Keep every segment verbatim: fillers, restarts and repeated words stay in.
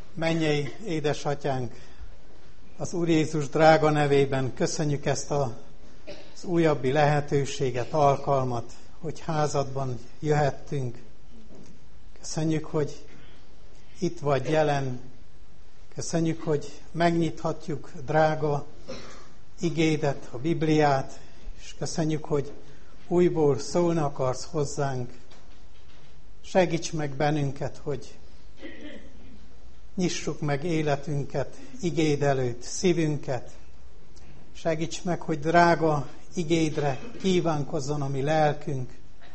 Mennyei édesatyánk, az Úr Jézus drága nevében köszönjük ezt a, az újabbi lehetőséget, alkalmat, hogy házadban jöhettünk. Köszönjük, hogy itt vagy jelen. Köszönjük, hogy megnyithatjuk drága igédet, a Bibliát, és köszönjük, hogy újból szólni akarsz hozzánk. Segíts meg bennünket, hogy nyissuk meg életünket igéd előtt, szívünket. Segíts meg, hogy drága igédre kívánkozzon a mi lelkünk,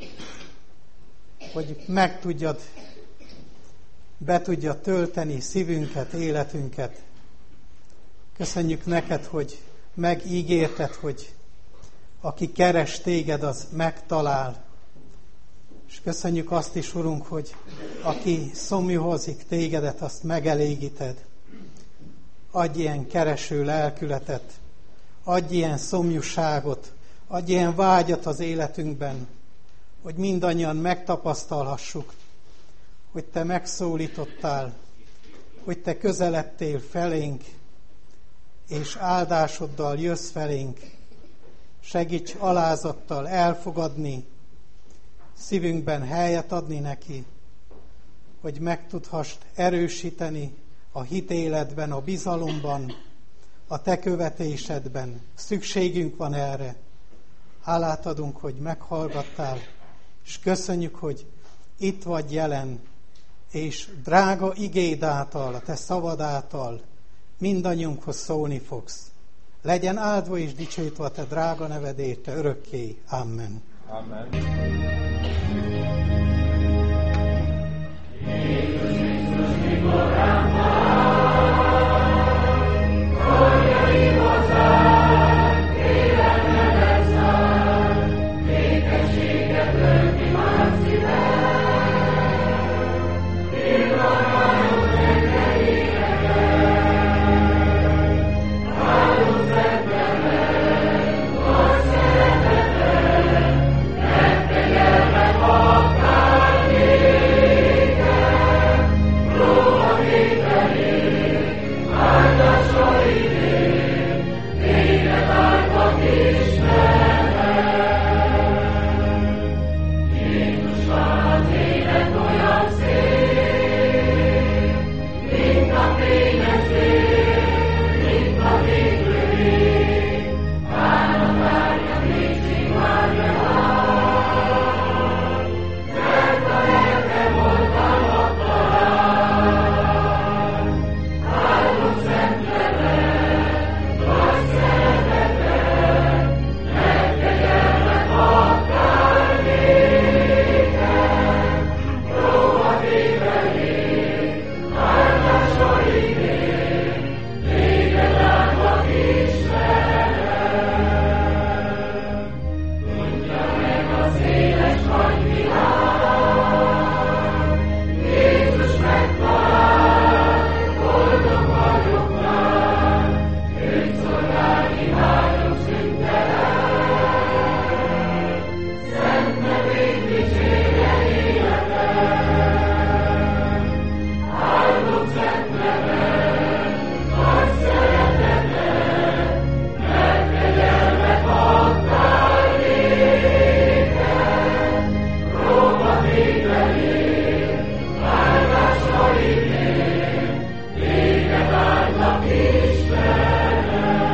hogy meg tudjad, be tudja tölteni szívünket, életünket. Köszönjük neked, hogy megígérted, hogy aki keres téged, az megtalál. És köszönjük azt is, Urunk, hogy aki szomjúhozik tégedet, azt megelégíted. Adj ilyen kereső lelkületet, adj ilyen szomjúságot, adj ilyen vágyat az életünkben, hogy mindannyian megtapasztalhassuk, hogy Te megszólítottál, hogy Te közeledtél felénk, és áldásoddal jössz felénk. Segíts alázattal elfogadni, szívünkben helyet adni neki, hogy meg tudhassd erősíteni a hitéletben, a bizalomban, a Te követésedben. Szükségünk van erre. Hálát adunk, hogy meghallgattál, és köszönjük, hogy itt vagy jelen, és drága igéd által, a Te szavad által mindannyiunkhoz szólni fogsz. Legyen áldva és dicsőítve a Te drága neved érte örökké. Amen. Amen. Jézus Krisztus, mikor rám vár, hallja hozzám, életemet szár, békességet ölt ki már szívem, pillanálom engem énekel, áldott szent neved, nagy szereteted, megkegyelmet adtál nékem, róla vételé, áldásaidé, téged áldva ismerem. Jézus az élet olyan szép, mint a fényes év, mint a végtő ég, bánat várja, még színvárja áll, mert a lelkem oltalmat talál. Áldott szent neved, nagy szereteted, megkegyelmet adtál nékem, róla vételé, áldásaidé, téged áldva ismerem. Tudja meg az éles nagy világ, Jézus megtalál, boldog vagyok már, őt szolgálni vágyom szüntelen, szent nevét dicsérje életem. Áldott szent neved, nagy szereteted, megkegyelmet adtál nékem, róla vételé, áldásaidé, téged áldva ismerem.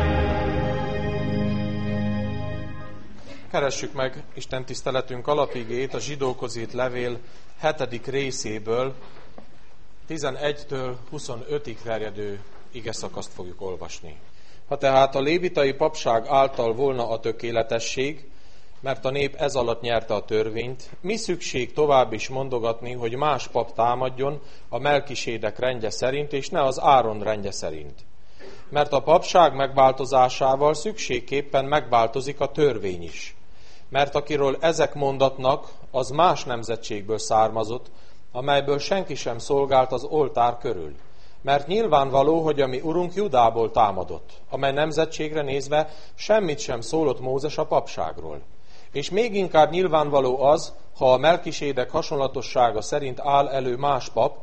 Keressük meg Isten tiszteletünk alapigét a Zsidókhoz írt levél hetedik részéből, tizenegytől huszonötig terjedő igeszakaszt fogjuk olvasni. Ha tehát a lévitai papság által volna a tökéletesség, mert a nép ez alatt nyerte a törvényt, mi szükség tovább is mondogatni, hogy más pap támadjon a Melkisédek rendje szerint, és ne az Áron rendje szerint? Mert a papság megváltozásával szükségképpen megváltozik a törvény is. Mert akiről ezek mondatnak, az más nemzetségből származott, amelyből senki sem szolgált az oltár körül. Mert nyilvánvaló, hogy a mi urunk Judából támadott, amely nemzetségre nézve semmit sem szólott Mózes a papságról. És még inkább nyilvánvaló az, ha a Melkisédek hasonlatossága szerint áll elő más pap,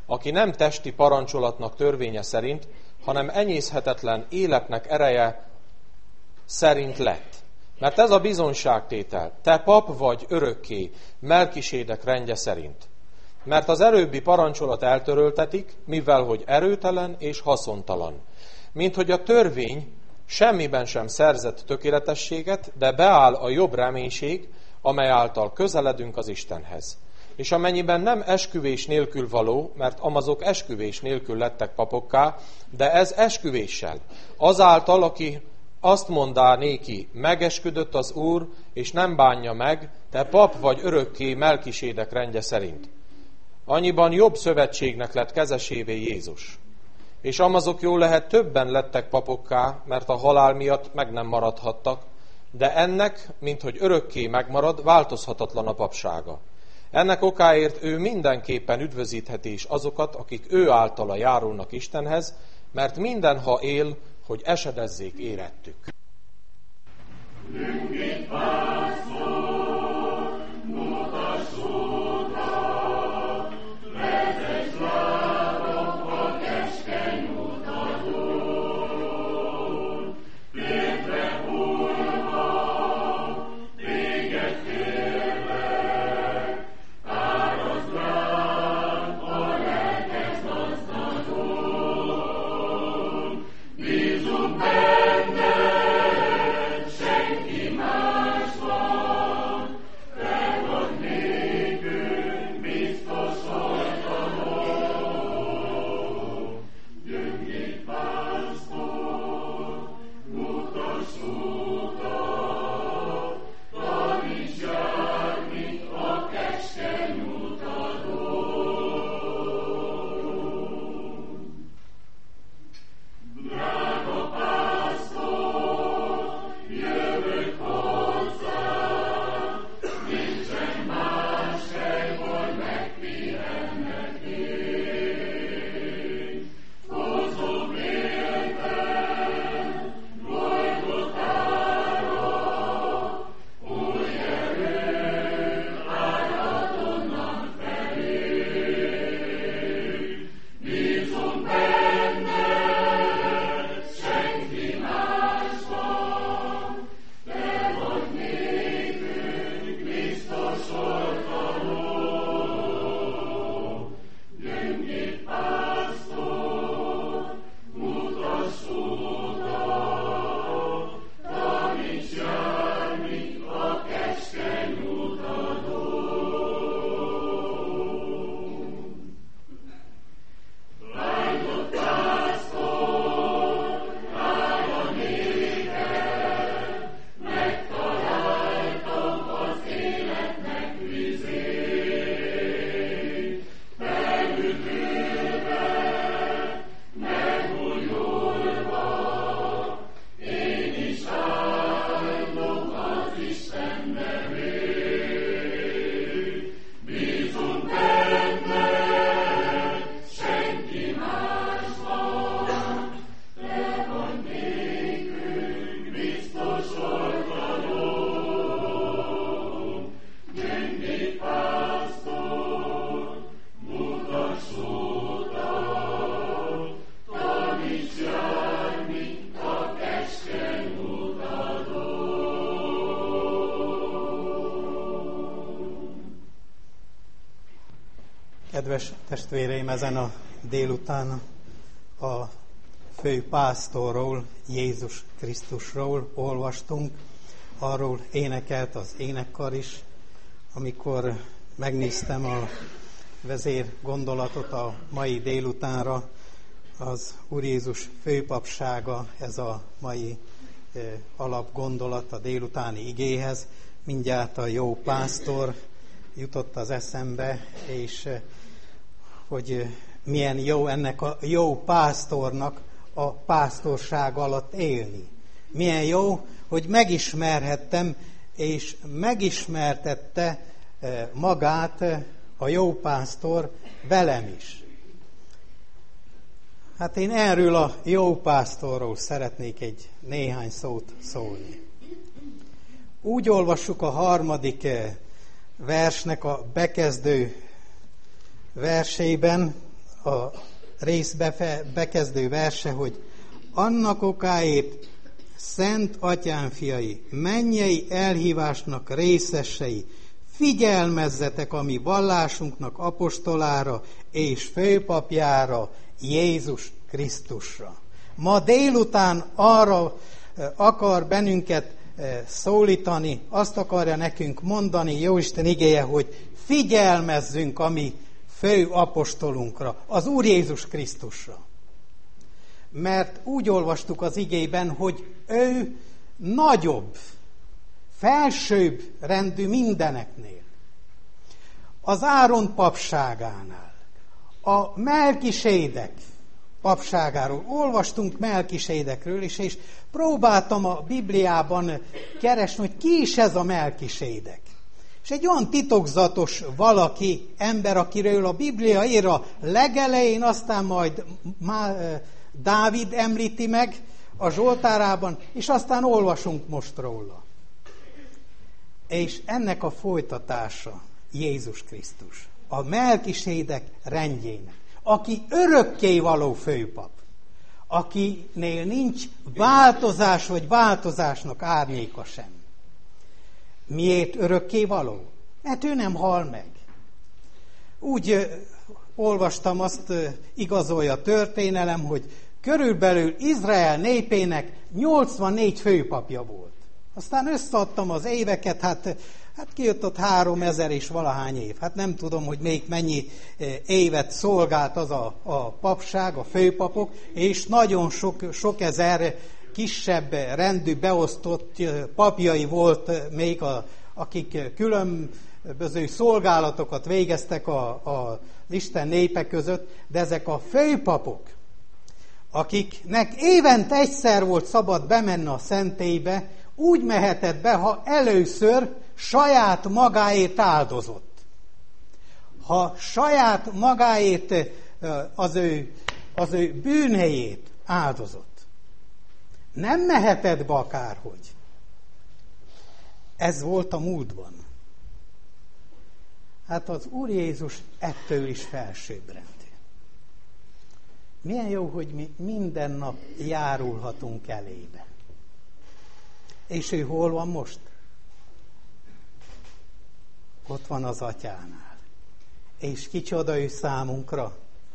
aki nem testi parancsolatnak törvénye szerint, hanem enyészhetetlen életnek ereje szerint lett. Mert ez a bizonyságtétel, te pap vagy örökké, Melkisédek rendje szerint. Mert az előbbi parancsolat eltöröltetik, mivel hogy erőtelen és haszontalan. Mint hogy a törvény semmiben sem szerzett tökéletességet, de beáll a jobb reménység, amely által közeledünk az Istenhez. És amennyiben nem esküvés nélkül való, mert amazok esküvés nélkül lettek papokká, de ez esküvéssel. Azáltal, aki azt mondá néki, megesküdött az Úr, és nem bánja meg, te pap vagy örökké Melkisédek rendje szerint. Annyiban jobb szövetségnek lett kezesévé Jézus. És amazok jól lehet többen lettek papokká, mert a halál miatt meg nem maradhattak, de ennek, minthogy örökké megmarad, változhatatlan a papsága. Ennek okáért ő mindenképpen üdvözítheti is azokat, akik ő általa járulnak Istenhez, mert minden, ha él, hogy esedezzék érettük. Kedves testvéreim, ezen a délután a fő pásztorról, Jézus Krisztusról olvastunk, arról énekelt az énekkar is. Amikor megnéztem a vezér gondolatot a mai délutánra, az Úr Jézus főpapsága, ez a mai e, alapgondolat a délutáni igéhez, mindjárt a jó pásztor jutott az eszembe, és e, hogy milyen jó ennek a jó pásztornak a pásztorság alatt élni. Milyen jó, hogy megismerhettem, és megismertette magát a jó pásztor velem is. Hát én erről a jó pásztorról szeretnék egy néhány szót szólni. Úgy olvassuk a harmadik versnek a bekezdő versében a rész befe, bekezdő verse, hogy annak okáért, Szent Atyám fiai, mennyei elhívásnak részesei, figyelmezzetek a mi vallásunknak apostolára és főpapjára, Jézus Krisztusra. Ma délután arra akar bennünket szólítani, azt akarja nekünk mondani Jóisten igéje, hogy figyelmezzünk a mi fő apostolunkra, az Úr Jézus Krisztusra. Mert úgy olvastuk az igében, hogy ő nagyobb, felsőbb rendű mindeneknél. Az Áron papságánál, a Melkisédek papságáról. Olvastunk Melkisédekről is, és próbáltam a Bibliában keresni, hogy ki is ez a Melkisédek. És egy olyan titokzatos valaki, ember, akiről a Biblia ír a legelején, aztán majd Dávid említi meg a Zsoltárában, és aztán olvasunk most róla. És ennek a folytatása Jézus Krisztus, a Melkisédek rendjének, aki örökkévaló főpap, akinél nincs változás vagy változásnak árnyéka sem. Miért örökkévaló? Mert ő nem hal meg. Úgy ö, olvastam, azt ö, igazolja a történelem, hogy körülbelül Izrael népének nyolcvannégy főpapja volt. Aztán összeadtam az éveket, hát, hát kijött ott háromezer és valahány év. Hát nem tudom, hogy még mennyi évet szolgált az a, a papság, a főpapok, és nagyon sok, sok ezer kisebb rendű beosztott papjai volt még, a, akik különböző szolgálatokat végeztek a, a Isten népe között, de ezek a főpapok, akiknek évente egyszer volt szabad bemenni a szentélybe, úgy mehetett be, ha először saját magáért áldozott. Ha saját magáért az ő, az ő bűneiért áldozott. Nem mehetett be akárhogy. Ez volt a múltban. Hát az Úr Jézus ettől is felsőbbrendű. Milyen jó, hogy mi minden nap járulhatunk elébe. És ő hol van most? Ott van az Atyánál. És kicsoda ő számunkra?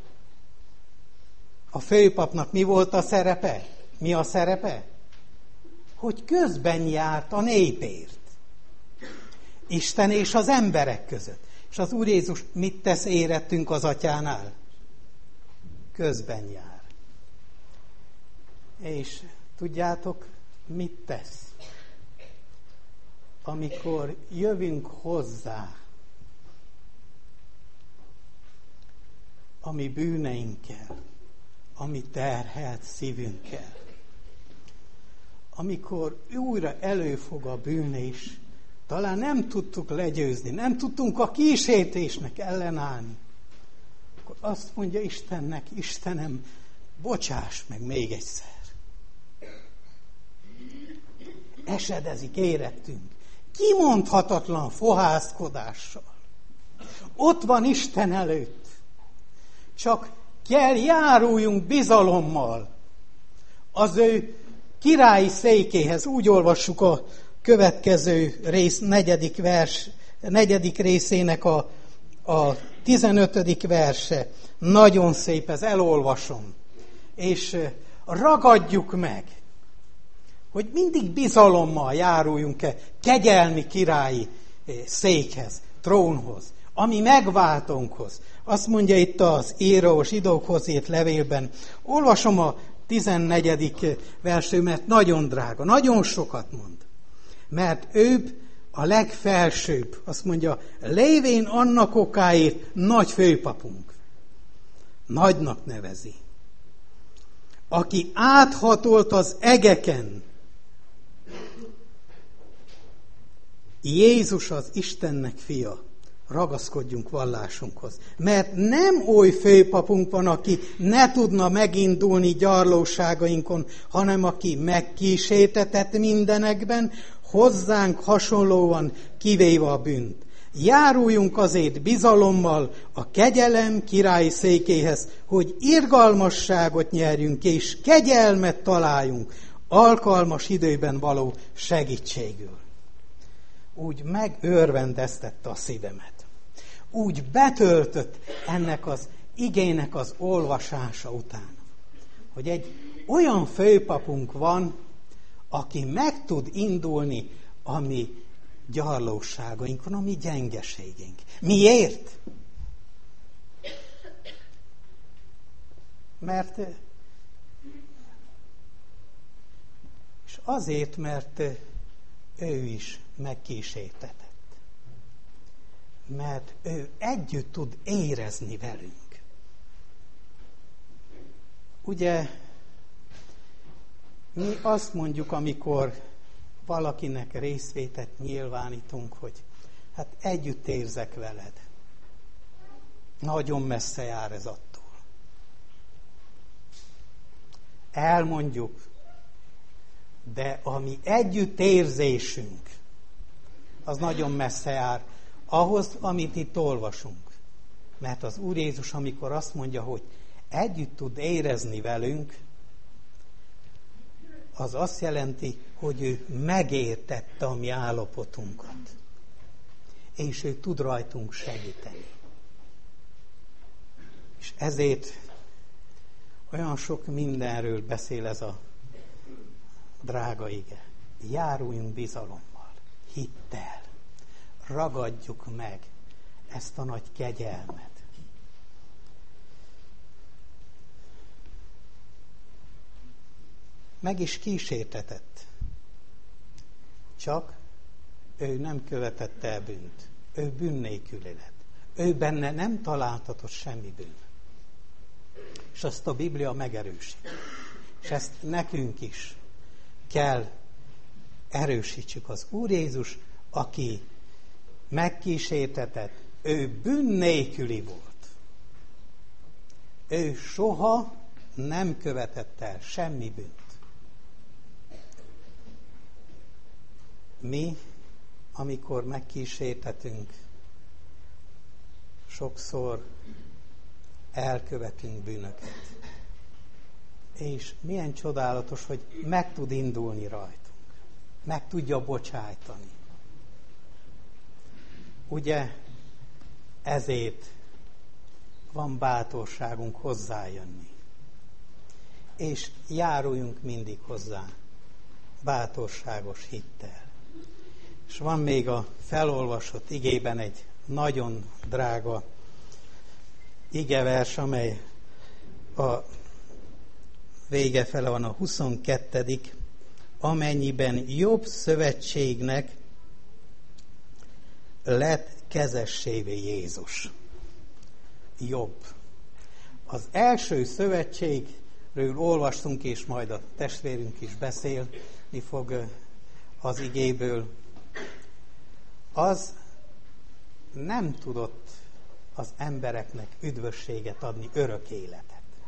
A főpapnak mi volt a szerepe? Mi a szerepe? Hogy közben járt a népért. Isten és az emberek között. És az Úr Jézus mit tesz érettünk az Atyánál? Közben jár. És tudjátok, mit tesz? Amikor jövünk hozzá a mi bűneinkkel, a mi terhelt szívünkkel, amikor újra előfog a bűn is, talán nem tudtuk legyőzni, nem tudtunk a kísértésnek ellenállni, akkor azt mondja Istennek, Istenem, bocsáss meg még egyszer. Esedezik érettünk, kimondhatatlan fohászkodással. Ott van Isten előtt. Csak kell járuljunk bizalommal az ő királyi székéhez. Úgy olvassuk a következő rész, negyedik, vers, negyedik részének a, a tizenötödik verse. Nagyon szép, ez elolvasom. És ragadjuk meg, hogy mindig bizalommal járuljunk-e kegyelmi királyi székhez, trónhoz, ami megváltónkhoz. Azt mondja itt az író a zsidókhoz írt levélben. Olvasom a tizennegyedik verső, mert nagyon drága, nagyon sokat mond. Mert ő a legfelsőbb, azt mondja, lévén annak okáért nagy főpapunk. Nagynak nevezi. Aki áthatolt az egeken, Jézus az Istennek fia. Ragaszkodjunk vallásunkhoz. Mert nem oly főpapunk van, aki ne tudna megindulni gyarlóságainkon, hanem aki megkísértetett mindenekben, hozzánk hasonlóan kivéve a bűnt. Járuljunk azért bizalommal a kegyelem királyi székéhez, hogy irgalmasságot nyerjünk, és kegyelmet találjunk alkalmas időben való segítségül. Úgy megörvendeztette a szívemet. Úgy betöltött ennek az igének az olvasása után, hogy egy olyan főpapunk van, aki meg tud indulni a mi gyarlóságainkon, a mi gyengeségünk. Miért? Mert és azért, mert ő is megkísértetett. Mert ő együtt tud érezni velünk. Ugye mi azt mondjuk, amikor valakinek részvétet nyilvánítunk, hogy hát együtt érzek veled. Nagyon messze jár ez attól. Elmondjuk, de a mi együttérzésünk, az nagyon messze jár ahhoz, amit itt olvasunk. Mert az Úr Jézus, amikor azt mondja, hogy együtt tud érezni velünk, az azt jelenti, hogy ő megértette a mi állapotunkat. És ő tud rajtunk segíteni. És ezért olyan sok mindenről beszél ez a drága ige. Járuljunk bizalommal, hittel. Ragadjuk meg ezt a nagy kegyelmet. Meg is kísértetett. Csak ő nem követette el bűnt. Ő bűn nélküli lett. Ő benne nem találtatott semmi bűn. És azt a Biblia megerősít. És ezt nekünk is kell erősítsük. Az Úr Jézus, aki megkísértetett, ő bűn nélküli volt. Ő soha nem követett el semmi bűnt. Mi, amikor megkísértetünk, sokszor elkövetünk bűnöket. És milyen csodálatos, hogy meg tud indulni rajtunk. Meg tudja bocsájtani. Ugye ezért van bátorságunk hozzájönni. És járuljunk mindig hozzá bátorságos hittel. És van még a felolvasott igében egy nagyon drága igevers, amely a vége fele van, a huszonkettedik amennyiben jobb szövetségnek lett kezessévé Jézus. Jobb. Az első szövetségről olvastunk, és majd a testvérünk is beszélni fog az igéből. Az nem tudott az embereknek üdvösséget adni, örök életet.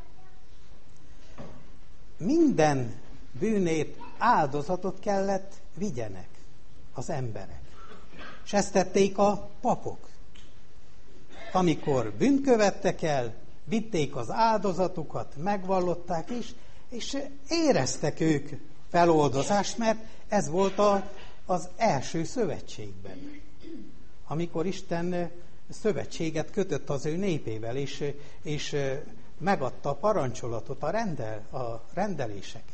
Minden bűnét áldozatot kellett vigyenek az emberek. És ezt tették a papok. Amikor bűnt követtek el, vitték az áldozatukat, megvallották is, és éreztek ők feloldozást, mert ez volt a, az első szövetségben. Amikor Isten szövetséget kötött az ő népével, és, és megadta a parancsolatot, a, rendel, a rendeléseket.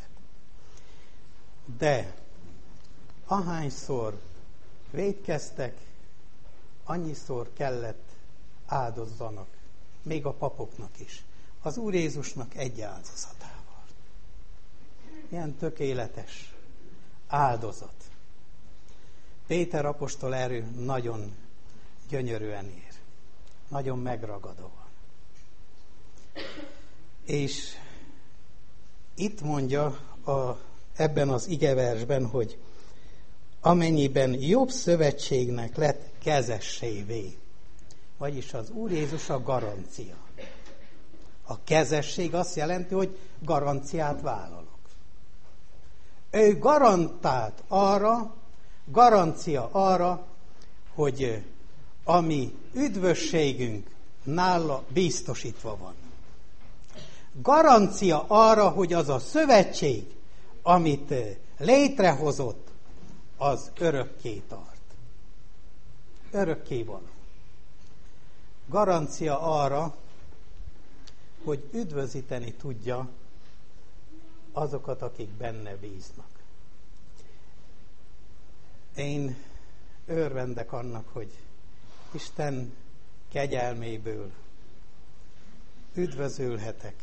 De ahányszor vétkeztek, annyiszor kellett áldozzanak, még a papoknak is, az Úr Jézusnak egy áldozatával. Milyen tökéletes áldozat. Péter apostol erről nagyon gyönyörűen ér. Nagyon megragadóan. És itt mondja a, ebben az igeversben, hogy amennyiben jobb szövetségnek lett kezessévé. Vagyis az Úr Jézus a garancia. A kezesség azt jelenti, hogy garanciát vállalok. Ő garantált arra, garancia arra, hogy ami üdvösségünk nála biztosítva van. Garancia arra, hogy az a szövetség, amit létrehozott, az örökké tart. Örökké való. Garancia arra, hogy üdvözíteni tudja azokat, akik benne bíznak. Én örvendek annak, hogy Isten kegyelméből üdvözülhetek.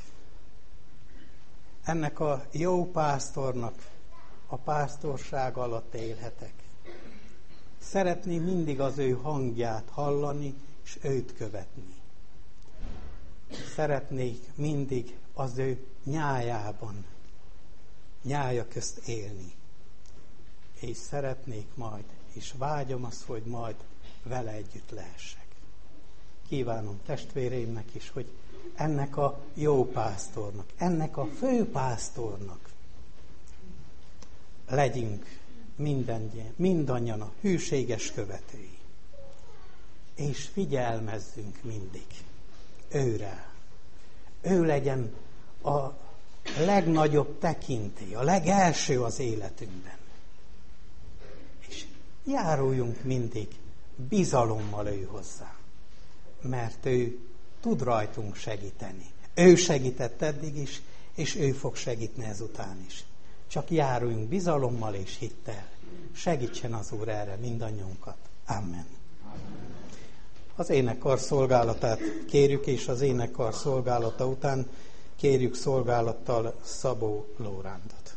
Ennek a jó pásztornak a pásztorság alatt élhetek. Szeretném mindig az ő hangját hallani, és őt követni. Szeretnék mindig az ő nyájában, nyája közt élni. És szeretnék majd, és vágyom azt, hogy majd vele együtt lehessek. Kívánom testvéreimnek is, hogy ennek a jó pásztornak, ennek a fő pásztornak legyünk minden, mindannyian a hűséges követői. És figyelmezzünk mindig őre. Ő legyen a legnagyobb tekintély, a legelső az életünkben. És járuljunk mindig bizalommal ő hozzá, mert ő tud rajtunk segíteni. Ő segített eddig is, és ő fog segíteni ezután is. Csak járuljunk bizalommal és hittel. Segítsen az Úr erre mindannyiunkat. Amen. Az énekkar szolgálatát kérjük, és az énekkar szolgálata után kérjük szolgálattal Szabó Lórándot.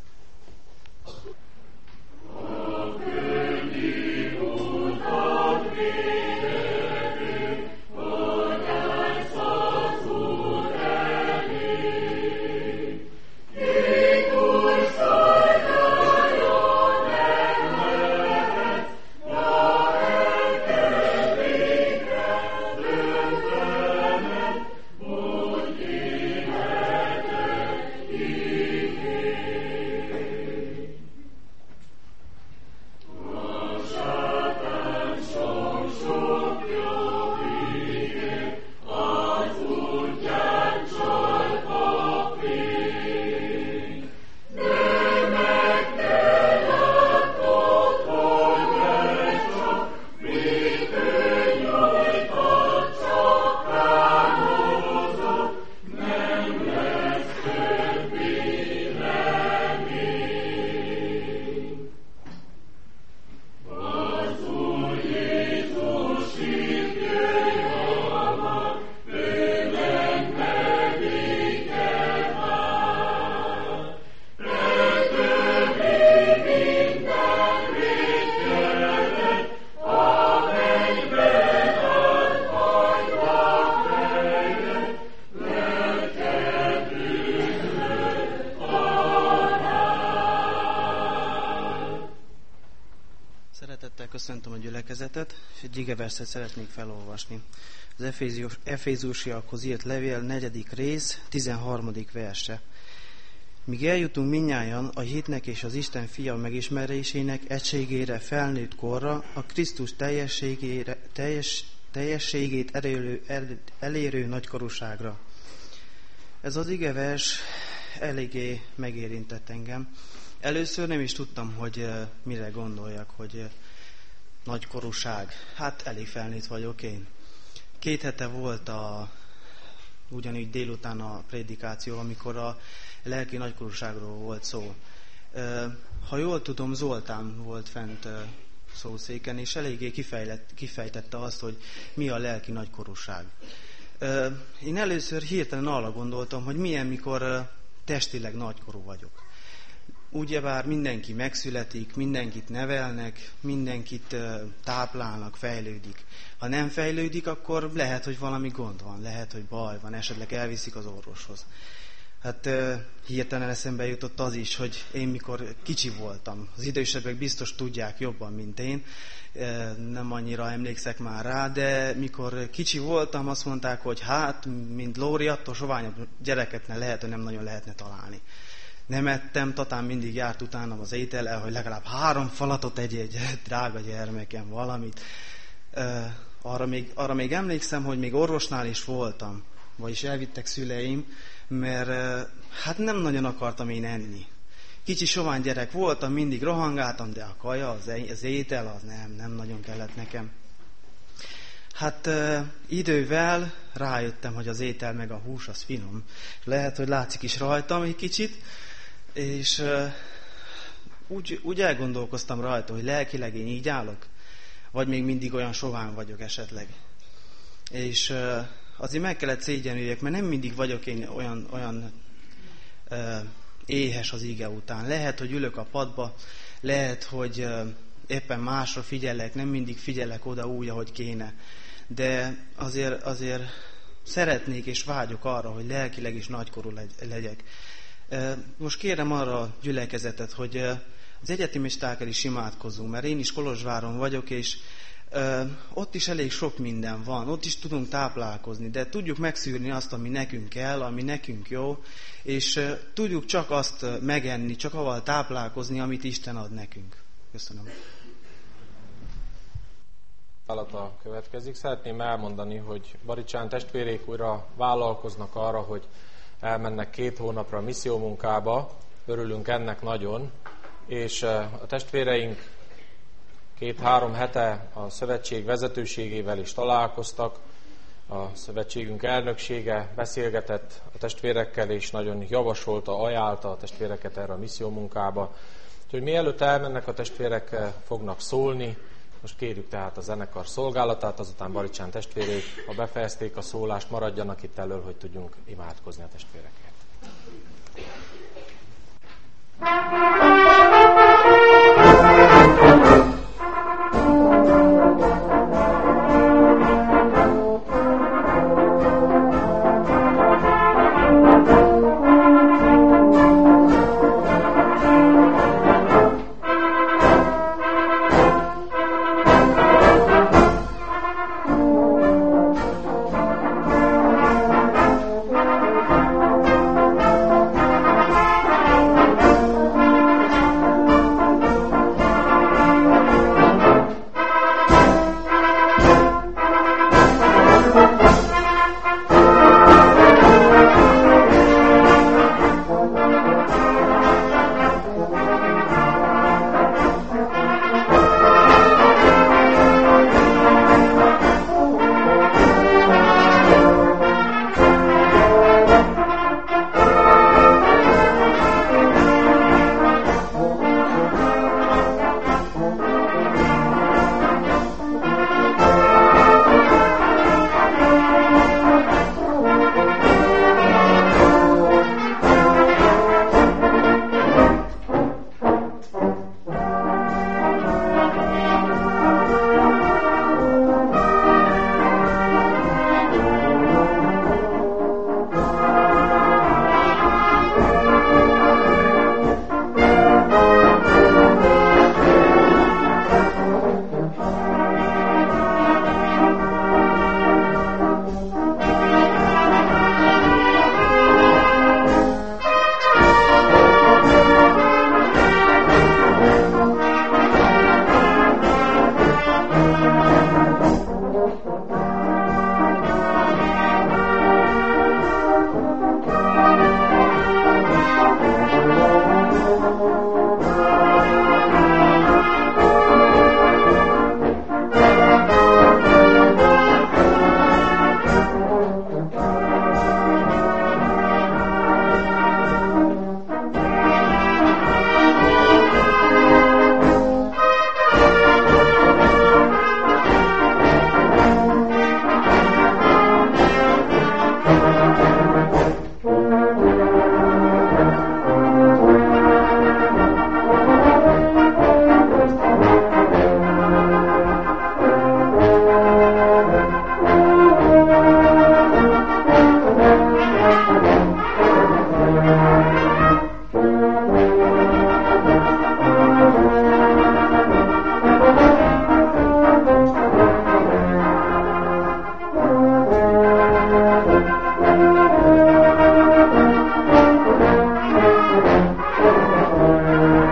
Köszöntöm a gyülekezetet, és egy igeverszet szeretnék felolvasni. Az Efézius, Efézusiakhoz írt levél negyedik rész, tizenharmadik verse. Míg eljutunk mindnyájan a hitnek és az Isten fia megismerésének egységére felnőtt korra, a Krisztus teljességére, teljes, teljességét elérő, el, elérő nagykorúságra. Ez az igevers eléggé megérintett engem. Először nem is tudtam, hogy mire gondoljak, hogy nagykorúság. Hát elég felnőtt vagyok én. Két hete volt a, ugyanígy délután a prédikáció, amikor a lelki nagykorúságról volt szó. Ha jól tudom, Zoltán volt fent szószéken, és eléggé kifejtette azt, hogy mi a lelki nagykorúság. Én először hirtelen arra gondoltam, hogy milyen, mikor testileg nagykorú vagyok. Ugyebár mindenki megszületik, mindenkit nevelnek, mindenkit táplálnak, fejlődik. Ha nem fejlődik, akkor lehet, hogy valami gond van, lehet, hogy baj van, esetleg elviszik az orvoshoz. Hát hirtelen eszembe jutott az is, hogy én mikor kicsi voltam, az idősebbek biztos tudják jobban, mint én, nem annyira emlékszek már rá, de mikor kicsi voltam, azt mondták, hogy hát, mint Lóri, attól soványabb gyereket ne lehet, hogy nem nagyon lehetne találni. Nem ettem, tatán mindig járt utánam az étel, hogy legalább három falatot egy-egy drága gyermekem, valamit. Arra még, arra még emlékszem, hogy még orvosnál is voltam, vagyis elvittek szüleim, mert hát nem nagyon akartam én enni. Kicsi sovány gyerek voltam, mindig rohangáltam, de a kaja, az, az étel, az nem, nem nagyon kellett nekem. Hát idővel rájöttem, hogy az étel meg a hús az finom. Lehet, hogy látszik is rajtam egy kicsit, és úgy, úgy elgondolkoztam rajta, hogy lelkileg én így állok, vagy még mindig olyan sovány vagyok esetleg. És azért meg kellett szégyenüljek, mert nem mindig vagyok én olyan, olyan éhes az ige után. Lehet, hogy ülök a padba, lehet, hogy éppen másra figyelek, nem mindig figyelek oda úgy, ahogy kéne. De azért, azért szeretnék és vágyok arra, hogy lelkileg is nagykorú legyek. Most kérem arra a gyülekezetet, hogy az egyetemistákkal is imádkozzunk, mert én is Kolozsváron vagyok, és ott is elég sok minden van, ott is tudunk táplálkozni, de tudjuk megszűrni azt, ami nekünk kell, ami nekünk jó, és tudjuk csak azt megenni, csak avval táplálkozni, amit Isten ad nekünk. Köszönöm. Feladata következik. Szeretném elmondani, hogy Baricsán testvérék újra vállalkoznak arra, hogy elmennek két hónapra a missziómunkába. Örülünk ennek nagyon, és a testvéreink két-három hete a szövetség vezetőségével is találkoztak. A szövetségünk elnöksége beszélgetett a testvérekkel, és nagyon javasolta, ajánlta a testvéreket erre a missziómunkába. Úgyhogy mielőtt elmennek, a testvérek fognak szólni. Most kérjük tehát a zenekar szolgálatát, azután Baricsán testvérék, ha befejezték a szólást, maradjanak itt elől, hogy tudjunk imádkozni a testvérekért.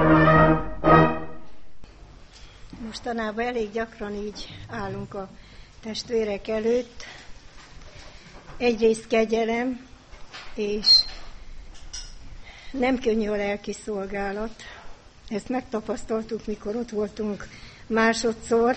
Mostanában elég gyakran így állunk a testvérek előtt. Egyrészt kegyelem, és nem könnyű a lelki szolgálat. Ezt megtapasztaltuk, mikor ott voltunk másodszor.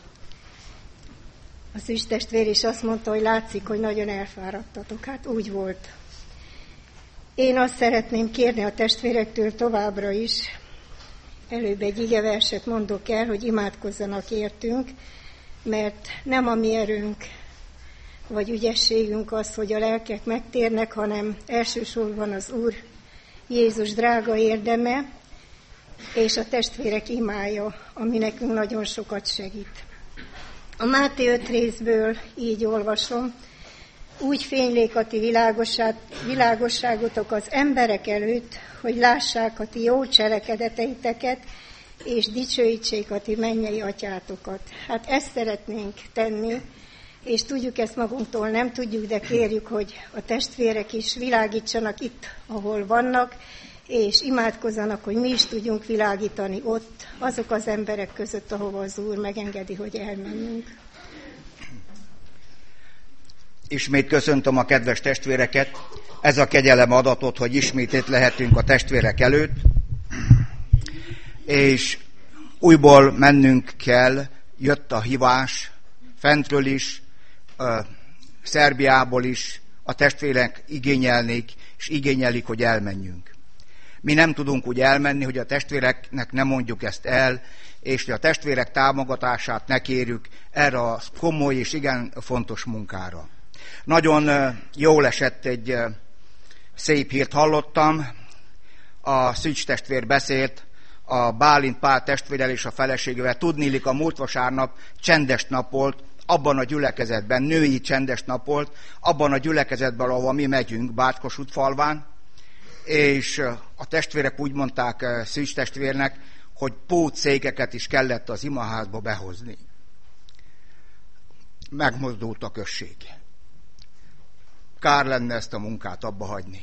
Az szűztestvér is azt mondta, hogy látszik, hogy nagyon elfáradtatok. Hát úgy volt. Én azt szeretném kérni a testvérektől továbbra is, előbb egy igeverset mondok el, hogy imádkozzanak értünk, mert nem a mi erőnk vagy ügyességünk az, hogy a lelkek megtérnek, hanem elsősorban az Úr Jézus drága érdeme, és a testvérek imája, ami nekünk nagyon sokat segít. A Máté öt részből így olvasom: úgy fénylék a ti világosságotok az emberek előtt, hogy lássák a ti jó cselekedeteiteket, és dicsőítsék a ti mennyei atyátokat. Hát ezt szeretnénk tenni, és tudjuk ezt magunktól, nem tudjuk, de kérjük, hogy a testvérek is világítsanak itt, ahol vannak, és imádkozzanak, hogy mi is tudjunk világítani ott, azok az emberek között, ahova az Úr megengedi, hogy elmenjünk. Ismét köszöntöm a kedves testvéreket. Ez a kegyelem adatot, hogy ismét itt lehetünk a testvérek előtt, és újból mennünk kell, jött a hívás, fentről is, Szerbiából is, a testvérek igényelnék, és igényelik, hogy elmenjünk. Mi nem tudunk úgy elmenni, hogy a testvéreknek nem mondjuk ezt el, és hogy a testvérek támogatását ne kérjük erre a komoly és igen fontos munkára. Nagyon jól esett, egy szép hírt hallottam, a Szűcs testvér beszélt a Bálint Pál testvérrel és a feleségével. Tudniillik, a múlt vasárnap csendes nap volt, abban a gyülekezetben, női csendes nap volt, abban a gyülekezetben, ahol mi megyünk, Bácskosút falván, és a testvérek úgy mondták Szűcs testvérnek, hogy pótszékeket is kellett az imaházba behozni. Megmozdult a község. Kár lenne ezt a munkát abba hagyni.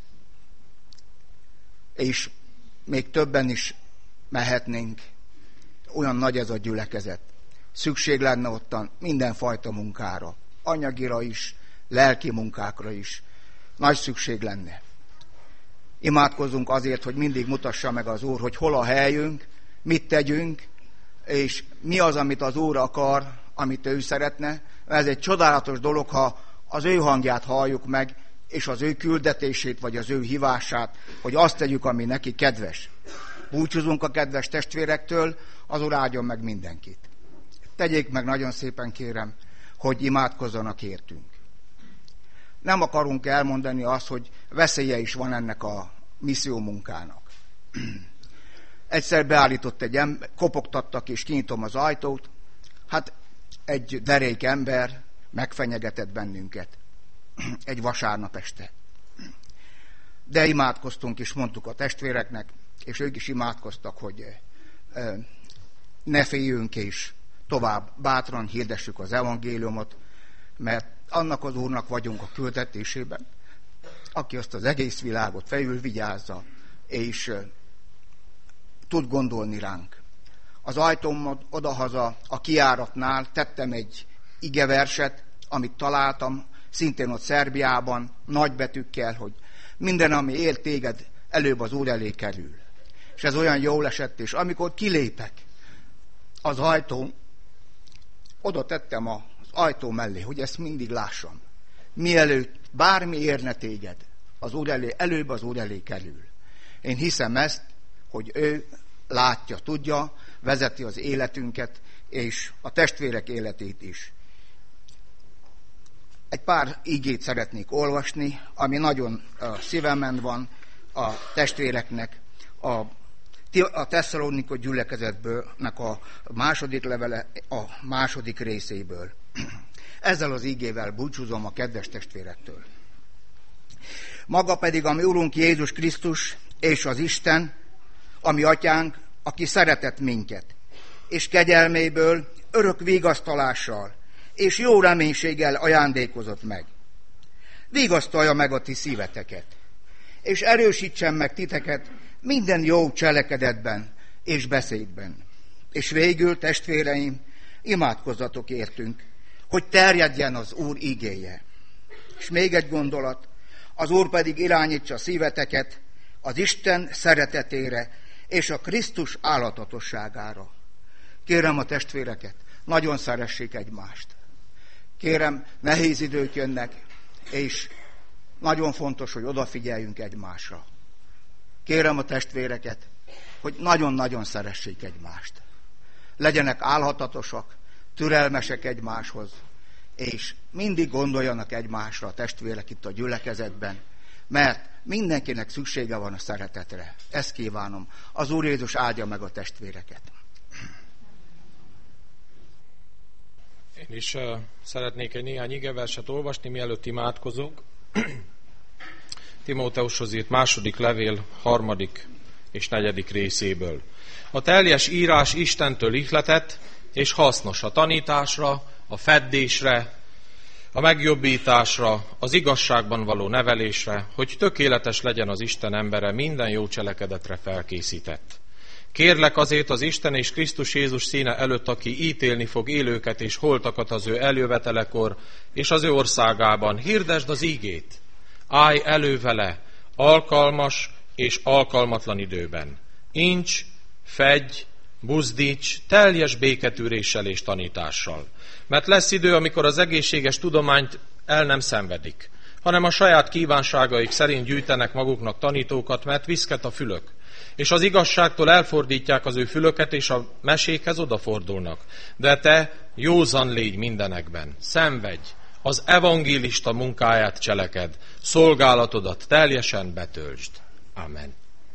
És még többen is mehetnénk. Olyan nagy ez a gyülekezet. Szükség lenne ottan mindenfajta munkára. Anyagira is, lelki munkákra is. Nagy szükség lenne. Imádkozzunk azért, hogy mindig mutassa meg az Úr, hogy hol a helyünk, mit tegyünk, és mi az, amit az Úr akar, amit ő szeretne. Ez egy csodálatos dolog, ha az ő hangját halljuk meg, és az ő küldetését, vagy az ő hívását, hogy azt tegyük, ami neki kedves. Búcsúzunk a kedves testvérektől, az Úr áldjon meg mindenkit. Tegyék meg, nagyon szépen kérem, hogy imádkozzanak értünk. Nem akarunk elmondani azt, hogy veszélye is van ennek a misszió munkának. Egyszer beállított egy ember, kopogtattak, és kinyitom az ajtót. Hát egy derék ember megfenyegetett bennünket. Egy vasárnap este. De imádkoztunk, és mondtuk a testvéreknek, és ők is imádkoztak, hogy ne féljünk, és tovább bátran hirdessük az evangéliumot, mert annak az Úrnak vagyunk a küldetésében, aki azt az egész világot felül vigyázza, és tud gondolni ránk. Az ajtóm odahaza a kijáratnál tettem egy igeverset, amit találtam, szintén ott Szerbiában, nagybetűkkel, hogy minden, ami ér téged, előbb az Úr elé kerül. És ez olyan jól esett, és amikor kilépek az ajtón, oda tettem az ajtó mellé, hogy ezt mindig lássam. Mielőtt bármi érne téged, az Úr elé, előbb az Úr elé kerül. Én hiszem ezt, hogy ő látja, tudja, vezeti az életünket, és a testvérek életét is. Egy pár igét szeretnék olvasni, ami nagyon a szívemen van a testvéreknek. A, a Tesszalonika gyülekezetbőlnek a második levele, a második részéből. Ezzel az igével búcsúzom a kedves testvérektől. Maga pedig a mi Urunk Jézus Krisztus és az Isten, a mi atyánk, aki szeretett minket, és kegyelméből örök vigasztalással és jó reménységgel ajándékozott meg. Vigasztalja meg a ti szíveteket, és erősítsen meg titeket minden jó cselekedetben és beszédben. És végül, testvéreim, imádkozzatok értünk, hogy terjedjen az Úr igéje. És még egy gondolat, az Úr pedig irányítsa szíveteket az Isten szeretetére és a Krisztus állatatosságára. Kérem a testvéreket, nagyon szeressék egymást. Kérem, nehéz idők jönnek, és nagyon fontos, hogy odafigyeljünk egymásra. Kérem a testvéreket, hogy nagyon-nagyon szeressék egymást. Legyenek álhatatosak, türelmesek egymáshoz, és mindig gondoljanak egymásra a testvérek itt a gyülekezetben, mert mindenkinek szüksége van a szeretetre. Ezt kívánom. Az Úr Jézus áldja meg a testvéreket. Én is uh, szeretnék egy néhány igeverset olvasni, mielőtt imádkozunk. Timóteushoz írt második levél harmadik és negyedik részéből. A teljes írás Istentől ihletett és hasznos a tanításra, a feddésre, a megjobbításra, az igazságban való nevelésre, hogy tökéletes legyen az Isten embere, minden jó cselekedetre felkészített. Kérlek azért az Isten és Krisztus Jézus színe előtt, aki ítélni fog élőket és holtakat az ő eljövetelekor, és az ő országában, hirdesd az ígét, állj elő vele, alkalmas és alkalmatlan időben. Incs, fedj, buzdíts, teljes béketűréssel és tanítással. Mert lesz idő, amikor az egészséges tudományt el nem szenvedik, hanem a saját kívánságaik szerint gyűjtenek maguknak tanítókat, mert viszket a fülök, és az igazságtól elfordítják az ő fülöket, és a mesékhez odafordulnak. De te józan légy mindenekben, szenvedj, az evangélista munkáját cseleked, szolgálatodat teljesen betöltsd. Amen.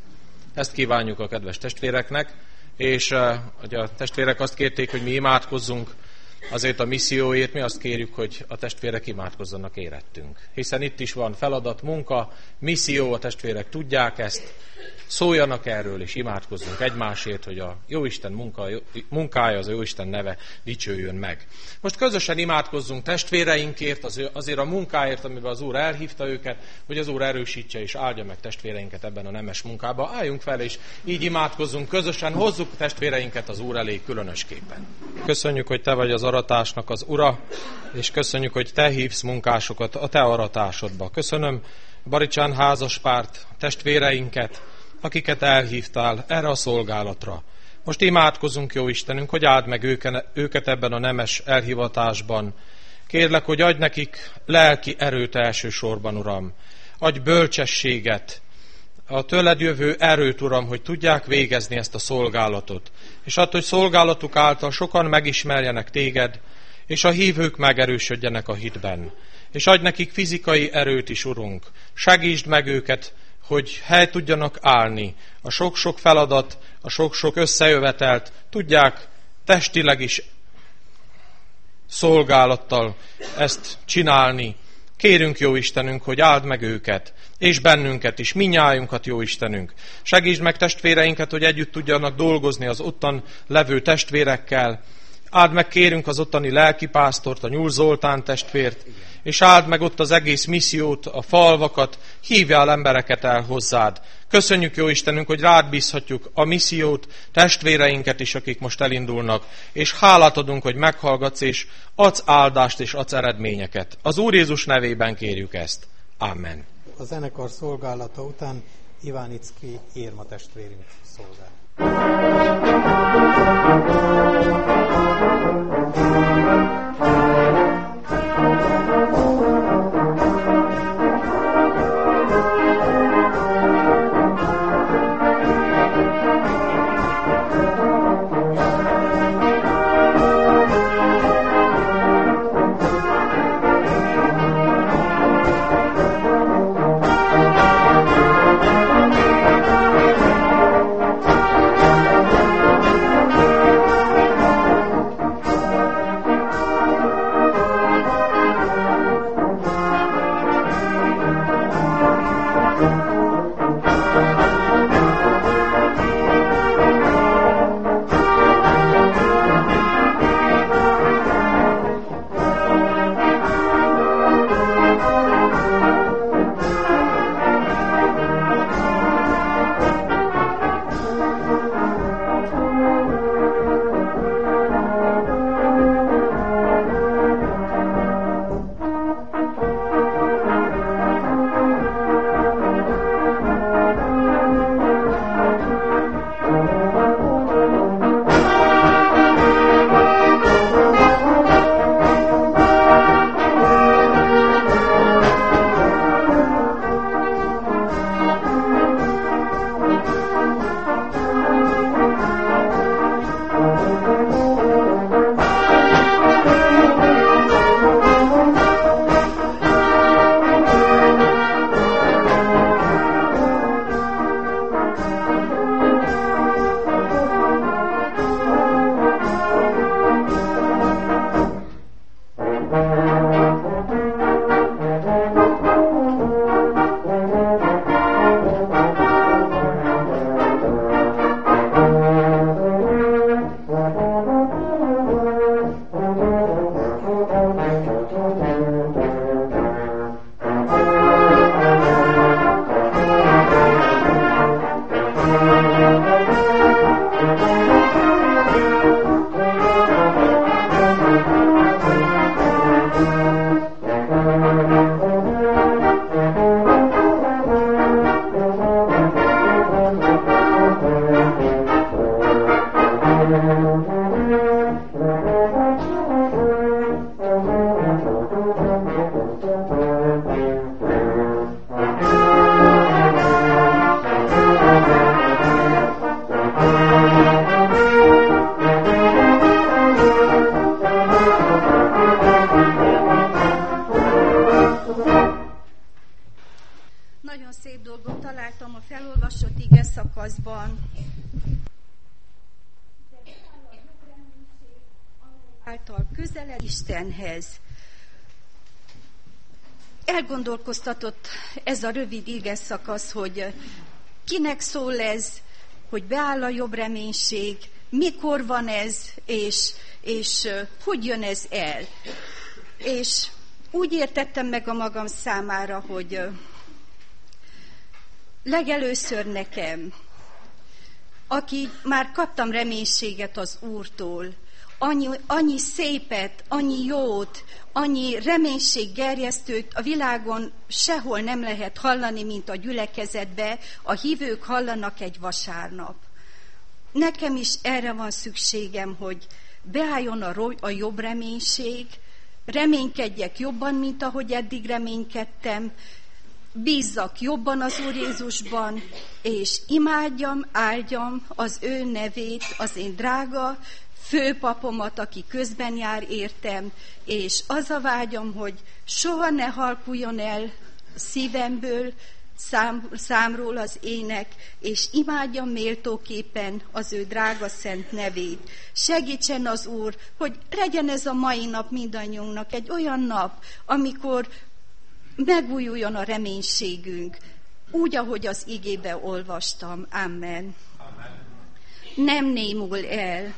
Ezt kívánjuk a kedves testvéreknek, és hogy a testvérek azt kérték, hogy mi imádkozzunk azért a misszióért, mi azt kérjük, hogy a testvérek imádkozzanak érettünk. Hiszen itt is van feladat, munka, misszió, a testvérek tudják ezt, szóljanak erről, és imádkozzunk egymásért, hogy a Jóisten munka, munkája, az Jóisten neve dicsőjön meg. Most közösen imádkozzunk testvéreinkért, azért a munkáért, amiben az Úr elhívta őket, hogy az Úr erősítse és áldja meg testvéreinket ebben a nemes munkába. Álljunk fel, és így imádkozzunk közösen, hozzuk testvéreinket az Úr elé különösképpen. Köszönjük, hogy Te vagy az aratásnak az Ura, és köszönjük, hogy Te hívsz munkásokat a Te aratásodba. Köszönöm Baricsán házaspárt, testvéreinket, akiket elhívtál erre a szolgálatra. Most imádkozunk, jó Istenünk, hogy áld meg őket ebben a nemes elhivatásban. Kérlek, hogy adj nekik lelki erőt elsősorban, Uram. Adj bölcsességet, a tőled jövő erőt, Uram, hogy tudják végezni ezt a szolgálatot. És add, hogy szolgálatuk által sokan megismerjenek Téged, és a hívők megerősödjenek a hitben. És adj nekik fizikai erőt is, Urunk. Segítsd meg őket, hogy hely tudjanak állni, a sok-sok feladat, a sok-sok összejövetelt tudják testileg is szolgálattal ezt csinálni. Kérünk, jó Istenünk, hogy áld meg őket, és bennünket is, minnyájunkat, jó Istenünk. Segítsd meg testvéreinket, hogy együtt tudjanak dolgozni az ottan levő testvérekkel. Áld meg, kérünk, az ottani lelkipásztort, a Nyúl Zoltán testvért, és áld meg ott az egész missziót, a falvakat, hívjál embereket el hozzád. Köszönjük, jó Istenünk, hogy rád bízhatjuk a missziót, testvéreinket is, akik most elindulnak, és hálát adunk, hogy meghallgatsz, és adsz áldást, és adsz eredményeket. Az Úr Jézus nevében kérjük ezt. Amen. A zenekar szolgálata után Ivánicki Irma testvérünk szolgál. Nagyon szép dolgot találtam a felolvasott ige szakaszban. Által közeled Istenhez. Elgondolkoztatott ez a rövid ige szakasz, hogy kinek szól ez, hogy beáll a jobb reménység, mikor van ez, és, és hogy jön ez el. És úgy értettem meg a magam számára, hogy legelőször nekem, aki már kaptam reménységet az Úrtól, annyi, annyi szépet, annyi jót, annyi reménységgerjesztőt a világon sehol nem lehet hallani, mint a gyülekezetbe, a hívők hallanak egy vasárnap. Nekem is erre van szükségem, hogy beálljon a, ro- a jobb reménység, reménykedjek jobban, mint ahogy eddig reménykedtem, bízzak jobban az Úr Jézusban, és imádjam, áldjam az ő nevét, az én drága főpapomat, aki közben jár értem, és az a vágyam, hogy soha ne halkuljon el szívemből, szám, számról az ének, és imádjam méltóképpen az ő drága szent nevét. Segítsen az Úr, hogy legyen ez a mai nap mindannyiunknak egy olyan nap, amikor megújuljon a reménységünk, úgy, ahogy az igébe olvastam. Amen. Amen. Nem némul el.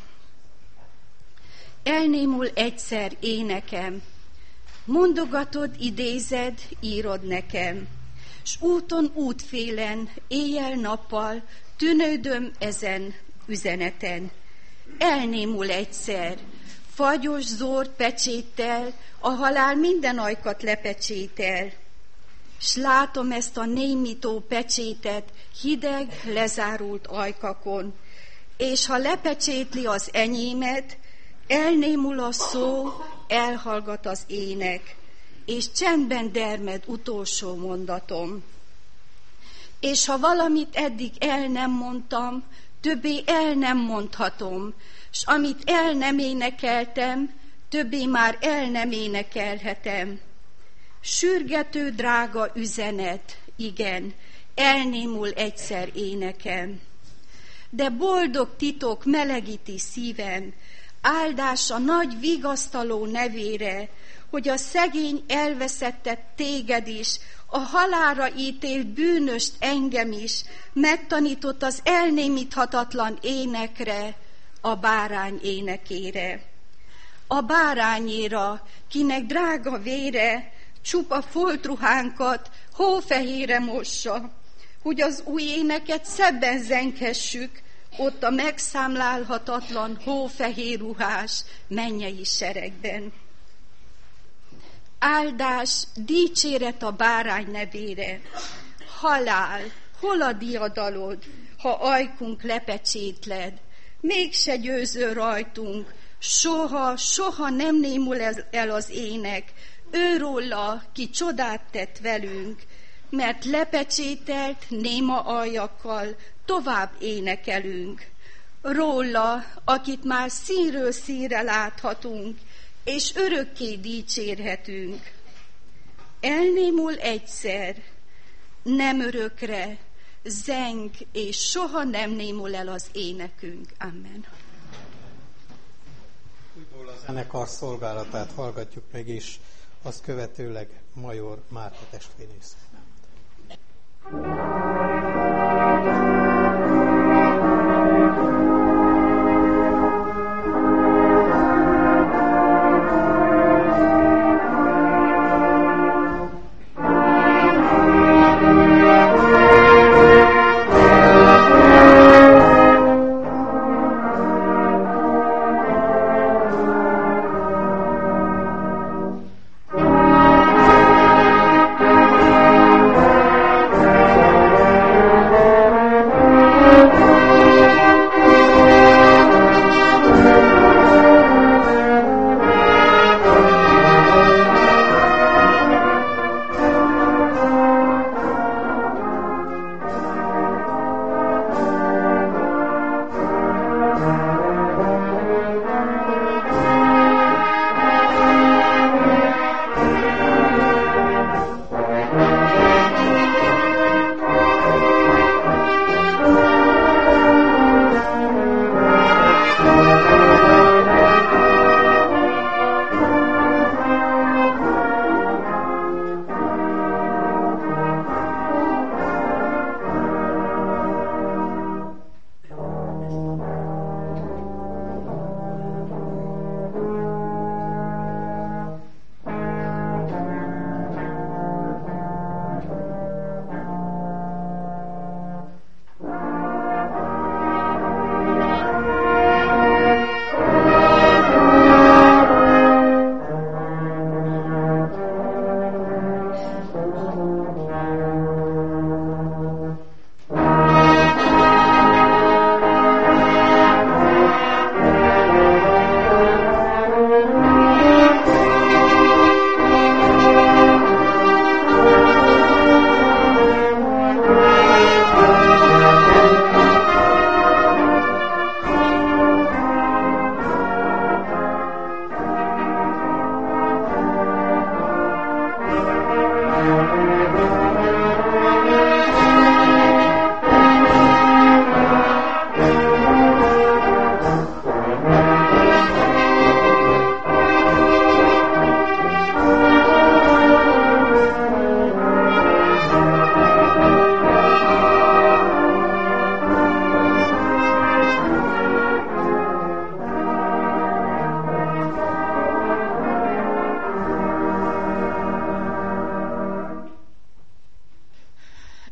Elnémul egyszer énekem, mondogatod, idézed, írod nekem, s úton útfélen, éjjel-nappal tűnődöm ezen üzeneten. Elnémul egyszer, fagyos zord pecséttel, a halál minden ajkat lepecsétel, s látom ezt a némító pecsétet hideg, lezárult ajkakon, és ha lepecsétli az enyémet, elnémul a szó, elhallgat az ének, és csendben dermed utolsó mondatom. És ha valamit eddig el nem mondtam, többé el nem mondhatom, s amit el nem énekeltem, többé már el nem énekelhetem. Sürgető drága üzenet, igen, elnémul egyszer énekem. De boldog titok melegíti szívem, áldása nagy vigasztaló nevére, hogy a szegény elveszettet téged is, a halálra ítélt bűnöst engem is, megtanított az elnémíthatatlan énekre, a bárány énekére. A bárányéra, kinek drága vére, csupa foltruhánkat hófehére mossa, hogy az új éneket szebben zengessük, ott a megszámlálhatatlan hófehér ruhás mennyei seregben. Áldás, dicséret a bárány nevére. Halál, hol a diadalod, ha ajkunk lepecsétled? Mégse győző rajtunk, soha, soha nem némul el az ének, őróla, ki csodát tett velünk, mert lepecsételt néma aljakkal tovább énekelünk. Róla, akit már színről színre láthatunk, és örökké dicsérhetünk. Elnémul egyszer, nem örökre, zeng, és soha nem némul el az énekünk. Amen. Újból a zenekar szolgálatát hallgatjuk meg, és azt követőleg Major Márta testvérész. Thank you.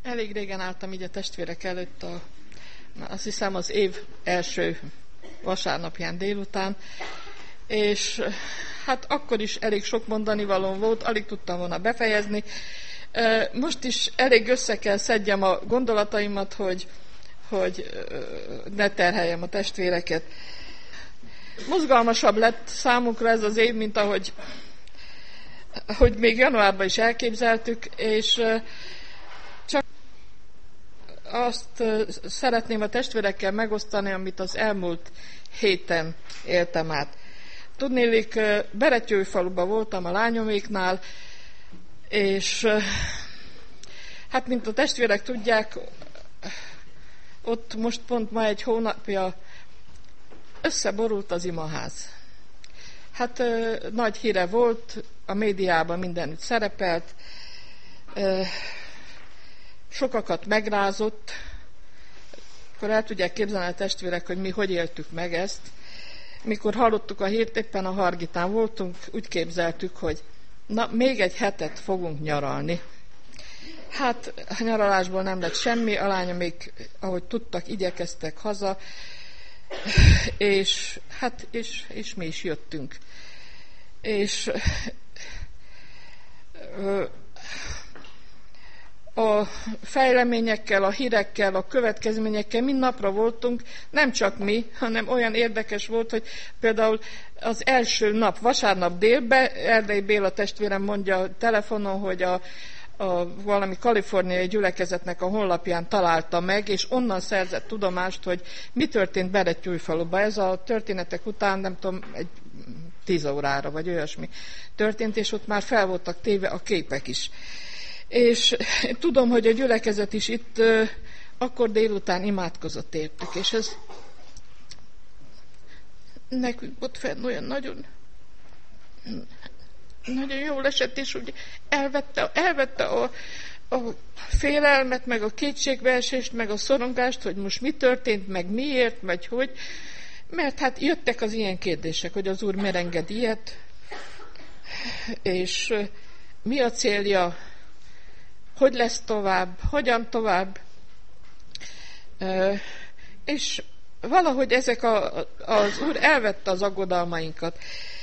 Elég régen álltam így a testvérek előtt, a, azt hiszem az év első vasárnapján délután, és hát akkor is elég sok mondani valóm volt, alig tudtam volna befejezni. Most is elég össze kell szedjem a gondolataimat, hogy, hogy ne terheljem a testvéreket. Mozgalmasabb lett számukra ez az év, mint ahogy hogy még januárban is elképzeltük, és csak azt szeretném a testvérekkel megosztani, amit az elmúlt héten éltem át. Tudnélik, Beretyőfaluban voltam a lányoméknál, és hát, mint a testvérek tudják, ott most pont ma egy hónapja összeborult az imaház. Hát nagy híre volt, a médiában mindenütt szerepelt, sokakat megrázott, akkor el tudják képzelni a testvérek, hogy mi hogy éltük meg ezt. Mikor hallottuk a hírt, éppen a Hargitán voltunk, úgy képzeltük, hogy na, még egy hetet fogunk nyaralni. Hát a nyaralásból nem lett semmi, a lányom még, ahogy tudtak, igyekeztek haza, és hát, és, és mi is jöttünk. És a fejleményekkel, a hírekkel, a következményekkel mind napra voltunk, nem csak mi, hanem olyan érdekes volt, hogy például az első nap, vasárnap délben, Erdei Béla testvérem mondja telefonon, hogy a, a valami kaliforniai gyülekezetnek a honlapján találta meg, és onnan szerzett tudomást, hogy mi történt Beretyújfaluban. Ez a történetek után, nem tudom, egy tíz órára, vagy olyasmi történt, és ott már fel voltak téve a képek is. És tudom, hogy a gyülekezet is itt uh, akkor délután imádkozott értük, és ez nekünk ott fenn olyan nagyon nagyon jól esett, és úgy elvette, elvette a, a félelmet, meg a kétségbeesést, meg a szorongást, hogy most mi történt, meg miért, vagy hogy, mert hát jöttek az ilyen kérdések, hogy az Úr miért enged ilyet, és uh, mi a célja, hogy lesz tovább, hogyan tovább, és valahogy ezek a, az Úr elvette az aggodalmainkat.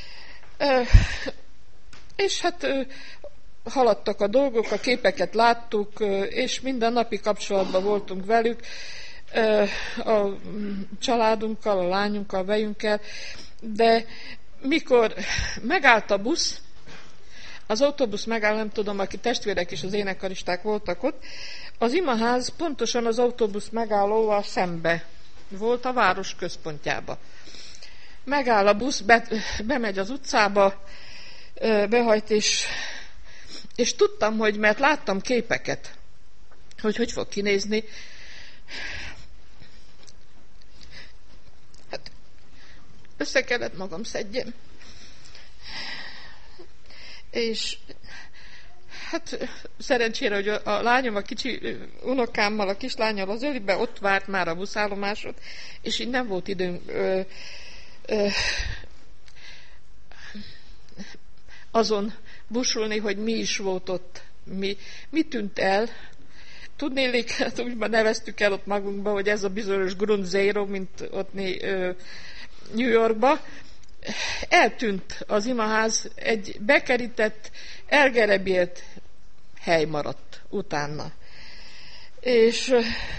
És hát haladtak a dolgok, a képeket láttuk, és minden napi kapcsolatban voltunk velük, a családunkkal, a lányunkkal, a vejünkkel, de mikor megállt a busz, az autóbusz megáll, nem tudom, aki testvérek és az énekaristák voltak ott, az imaház pontosan az autóbusz megállóval szembe volt, a város központjába. Megáll a busz, be, bemegy az utcába, behajt, és, és tudtam, hogy, mert láttam képeket, hogy hogy fog kinézni. Hát össze kellett magam szedjem. És hát szerencsére, hogy a, a lányom, a kicsi unokámmal, a kislányal az ölibe ott várt már a buszállomásot, és így nem volt időm ö, ö, azon busulni, hogy mi is volt ott, mi, mi tűnt el. Tudnélik, hát úgy neveztük el ott magunkba, hogy ez a bizonyos Ground Zero, mint ott ö, New Yorkba. Eltűnt az imaház, egy bekerített, elgerebélt hely maradt utána. És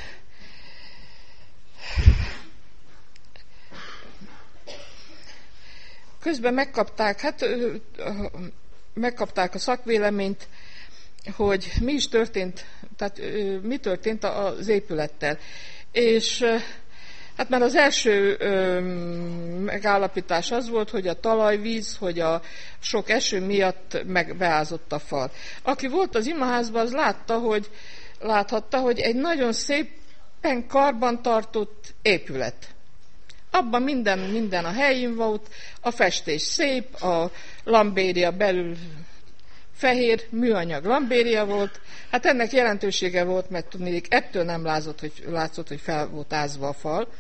közben megkapták, hát megkapták a szakvéleményt, hogy mi is történt, tehát mi történt az épülettel. És hát már az első ö, megállapítás az volt, hogy a talajvíz, hogy a sok eső miatt megbeázott a fal. Aki volt az imaházban, az látta, hogy, láthatta, hogy egy nagyon szépen karbantartott épület. Abban minden, minden a helyén volt, a festés szép, a lambéria belül fehér műanyag lambéria volt. Hát ennek jelentősége volt, mert tudnék, ettől nem látszott, hogy, látszott, hogy fel volt ázva a fal.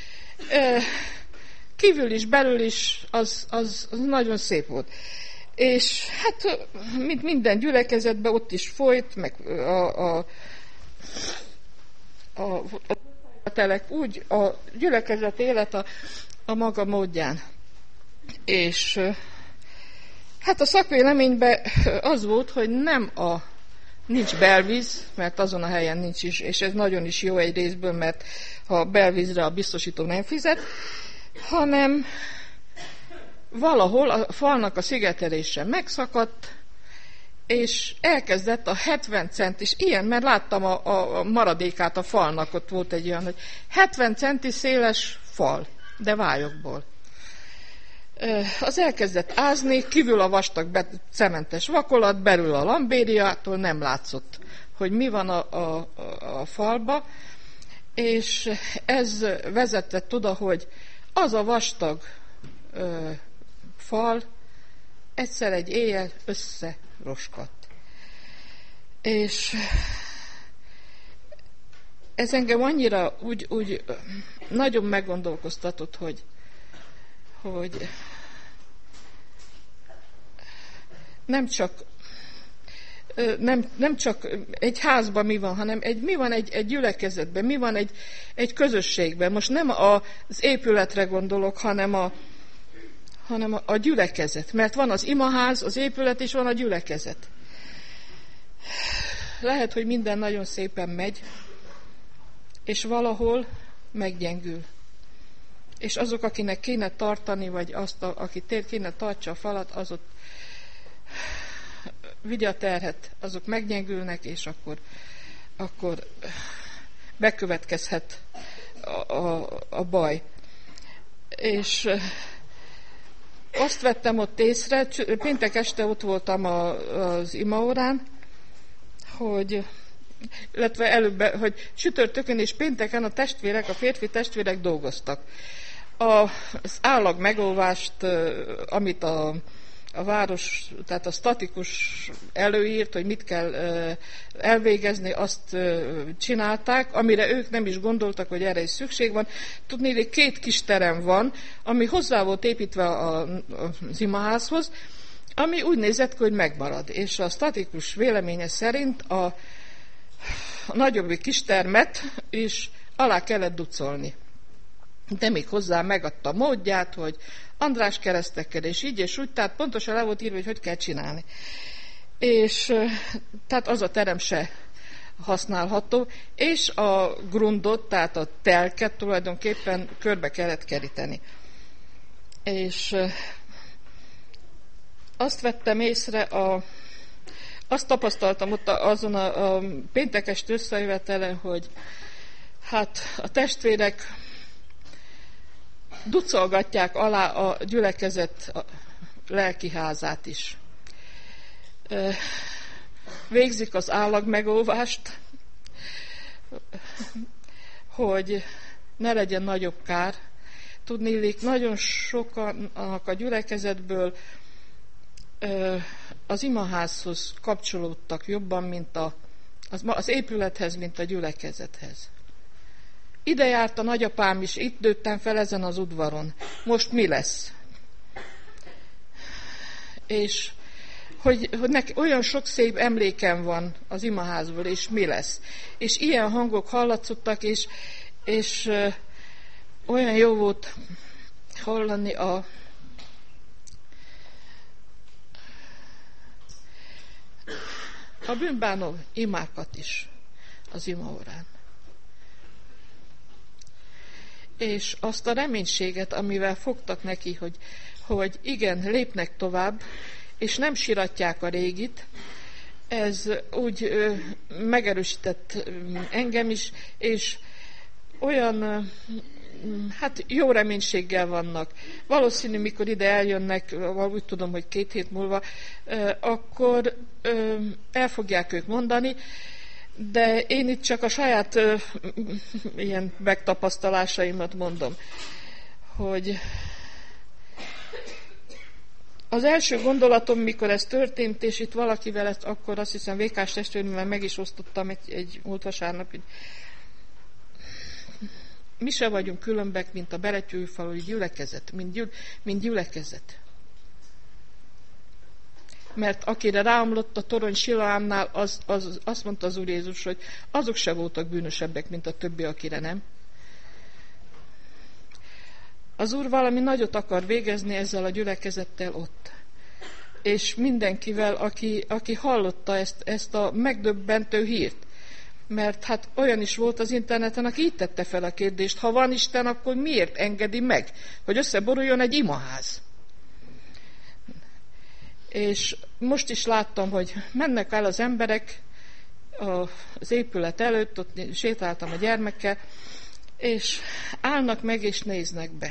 Kívül is, belül is az, az, az nagyon szép volt. És hát, mint minden gyülekezetben ott is folyt, meg a, a telek, úgy a gyülekezet élet a, a maga módján. És hát a szakvéleményben az volt, hogy nem a nincs belvíz, mert azon a helyen nincs is, és ez nagyon is jó egy részből, mert ha belvízre a biztosító nem fizet, hanem valahol a falnak a szigetelése megszakadt, és elkezdett a hetven centis, ilyen, mert láttam a, a maradékát a falnak, ott volt egy olyan, hogy hetven centi széles fal, de vályokból. Az elkezdett ázni, kívül a vastag be, cementes vakolat, belül a lambériától nem látszott, hogy mi van a, a, a falba, és ez vezetett oda, hogy az a vastag ö, fal egyszer egy éjjel összeroskadt. És ez engem annyira úgy, úgy nagyon meggondolkoztatott, hogy hogy nem csak, nem, nem csak egy házban mi van, hanem egy, mi van egy, egy gyülekezetben, mi van egy, egy közösségben. Most nem az épületre gondolok, hanem a, hanem a, a gyülekezet. Mert van az imaház, az épület, és van a gyülekezet. Lehet, hogy minden nagyon szépen megy, és valahol meggyengül. És azok, akinek kéne tartani, vagy azt, aki kéne tartsa a falat, az ott vigye a terhet, azok meggyengülnek, és akkor, akkor bekövetkezhet a, a, a baj. És azt vettem ott észre, péntek este ott voltam a, az imaórán, hogy illetve előbb, hogy csütörtökön és pénteken a testvérek, a férfi testvérek dolgoztak. Az állag megolvást, amit a, a város, tehát a statikus előírt, hogy mit kell elvégezni, azt csinálták, amire ők nem is gondoltak, hogy erre is szükség van. Tudni, két kis terem van, ami hozzá volt építve az imaházhoz, ami úgy nézett ki, hogy megmarad. És a statikus véleménye szerint a, a nagyobbik kistermet is alá kellett ducolni. De még hozzá megadta módját, hogy András keresztekkel, és így és úgy, tehát pontosan le volt írva, hogy hogy kell csinálni. És tehát az a terem se használható, és a grundot, tehát a telket tulajdonképpen körbe kellett keríteni. És azt vettem észre, a, azt tapasztaltam ott azon a, a péntekes összejövetelen, hogy hát a testvérek ducolgatják alá a gyülekezet a lelkiházát is. Végzik az állagmegóvást, hogy ne legyen nagyobb kár. Tudniillik, nagyon sokan a gyülekezetből az imaházhoz kapcsolódtak jobban, mint a, az, az épülethez, mint a gyülekezethez. Ide járt a nagyapám is, itt nőttem fel ezen az udvaron. Most mi lesz? És hogy, hogy neki olyan sok szép emlékem van az imaházból, és mi lesz? És ilyen hangok hallatszottak, és, és uh, olyan jó volt hallani a a bűnbánó imákat is az imaórán. És azt a reménységet, amivel fogtak neki, hogy, hogy igen, lépnek tovább, és nem siratják a régit, ez úgy ö, megerősített engem is, és olyan, ö, hát jó reménységgel vannak. Valószínű, mikor ide eljönnek, úgy tudom, hogy két hét múlva, ö, akkor ö, el fogják ők mondani, de én itt csak a saját ö, ilyen megtapasztalásaimat mondom, hogy az első gondolatom, mikor ez történt, és itt valakivel ezt akkor azt hiszem Vékás testvéremmel meg is osztottam egy, egy múlt vasárnap, hogy mi se vagyunk különbek, mint a Beretyújfalui gyülekezet, mint, gyül, mint gyülekezet. Mert akire ráomlott a torony Siloámnál, az, az, azt mondta az Úr Jézus, hogy azok se voltak bűnösebbek, mint a többi, akire nem. Az Úr valami nagyot akar végezni ezzel a gyülekezettel ott. És mindenkivel, aki, aki hallotta ezt, ezt a megdöbbentő hírt. Mert hát olyan is volt az interneten, aki így tette fel a kérdést, ha van Isten, akkor miért engedi meg, hogy összeboruljon egy imaház? És most is láttam, hogy mennek el az emberek az épület előtt, ott sétáltam a gyermekkel, és állnak meg és néznek be.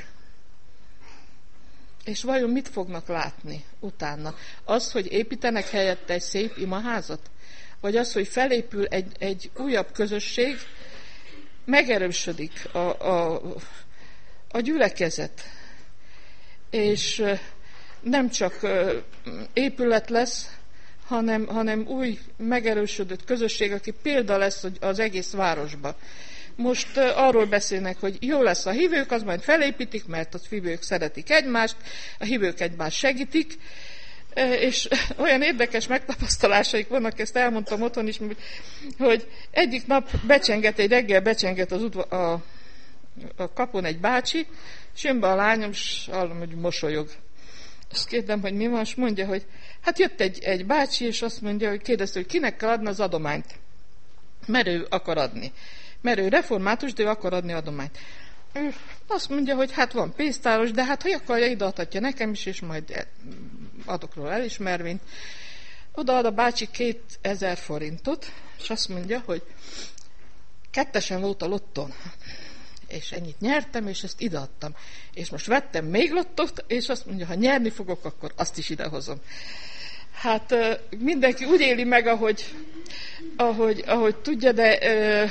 És vajon mit fognak látni utána? Az, hogy építenek helyette egy szép imaházat? Vagy az, hogy felépül egy, egy újabb közösség, megerősödik a, a, a gyülekezet. És nem csak épület lesz, hanem, hanem új megerősödött közösség, aki példa lesz az egész városba. Most uh, arról beszélnek, hogy jó lesz a hívők, az majd felépítik, mert a hívők szeretik egymást, a hívők egymást segítik, uh, és olyan érdekes megtapasztalásaik vannak, ezt elmondtam otthon is, hogy egyik nap becsenget, egy reggel becsenget az udva, a, a kapun egy bácsi, és jön be a lányom, és hallom, hogy mosolyog. Azt kérdem, hogy mi van, és mondja, hogy hát jött egy, egy bácsi, és azt mondja, hogy kérdezte, hogy kinek kell adni az adományt, mert ő akar adni. Mert ő református, de ő akar adni adományt. Ő azt mondja, hogy hát van pénztáros, de hát ha akarja, ide adhatja nekem is, és majd adok róla elismervényt. Odaad a bácsi kétezer forintot, és azt mondja, hogy kettesen volt a lotton, és ennyit nyertem, és ezt ideadtam. És most vettem még lottot, és azt mondja, ha nyerni fogok, akkor azt is idehozom. Hát mindenki úgy éli meg, ahogy, ahogy, ahogy tudja, de ö,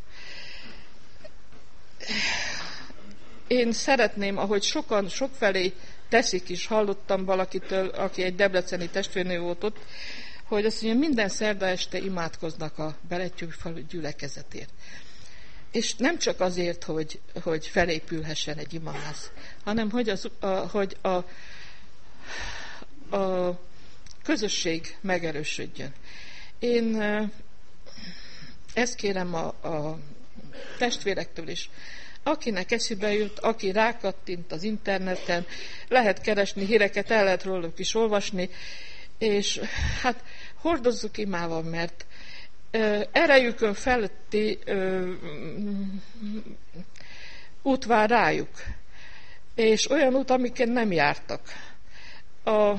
én szeretném, ahogy sokan sokfelé teszik is, hallottam valakitől, aki egy debreceni testvérnő volt ott, hogy azt mondja, minden szerda este imádkoznak a Berettyóújfalu gyülekezetért. És nem csak azért, hogy, hogy felépülhessen egy imaház, hanem hogy, az, a, hogy a, a közösség megerősödjön. Én ezt kérem a, a testvérektől is. Akinek eszébe jut, aki rákattint az interneten, lehet keresni híreket, el lehet róluk is olvasni, és hát hordozzuk imával, mert ö, erejükön feletti ö, út vár rájuk, és olyan út, amiket nem jártak. A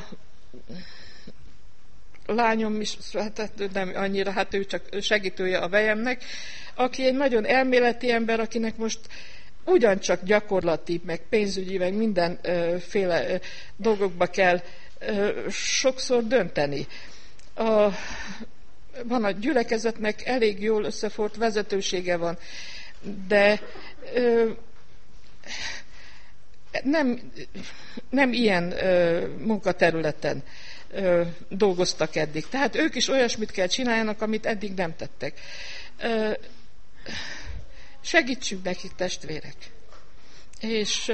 lányom is, hát nem annyira, hát ő csak segítője a vejemnek, aki egy nagyon elméleti ember, akinek most ugyancsak gyakorlati, meg pénzügyi, meg mindenféle dolgokba kell ö, sokszor dönteni. A, van a gyülekezetnek elég jól összefort vezetősége van, de ö, nem, nem ilyen ö, munkaterületen ö, dolgoztak eddig. Tehát ők is olyasmit kell csináljanak, amit eddig nem tettek. Ö, segítsünk nekik, testvérek. És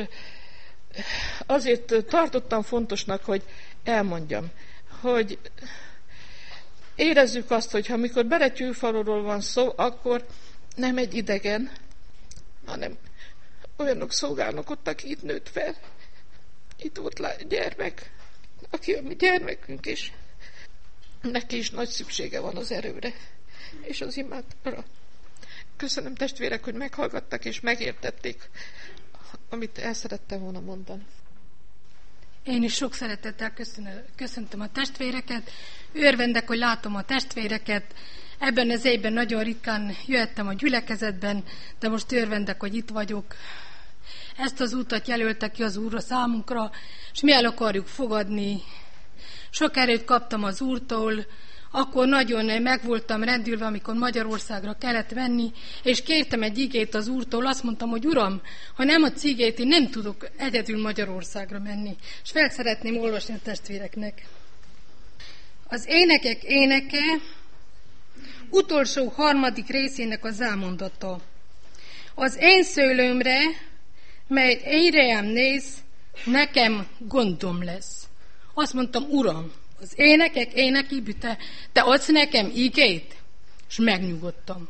azért tartottam fontosnak, hogy elmondjam, hogy érezzük azt, hogy amikor Berettyóújfaluról van szó, akkor nem egy idegen, hanem olyanok szolgálnak ott, aki itt nőtt fel. Itt volt gyermek, aki a mi gyermekünk is. Neki is nagy szüksége van az erőre, és az imádra. Köszönöm, testvérek, hogy meghallgattak és megértették, amit el szerettem volna mondani. Én is sok szeretettel köszönöm, köszöntöm a testvéreket. Örvendek, hogy látom a testvéreket. Ebben az évben nagyon ritkán jöttem a gyülekezetben, de most örvendek, hogy itt vagyok. Ezt az útat jelölte ki az Úr a számunkra, és mi el akarjuk fogadni. Sok erőt kaptam az Úrtól, akkor nagyon meg voltam rendülve, amikor Magyarországra kellett menni, és kértem egy igét az Úrtól, azt mondtam, hogy Uram, ha nem adsz igét, én nem tudok egyedül Magyarországra menni. És fel szeretném olvasni a testvéreknek. Az énekek éneke utolsó harmadik részének a zámondata. Az én szőlőmre, mely én rám néz, nekem gondom lesz. Azt mondtam, Uram, az énekek éneki, te, te adsz nekem igét? És megnyugodtam.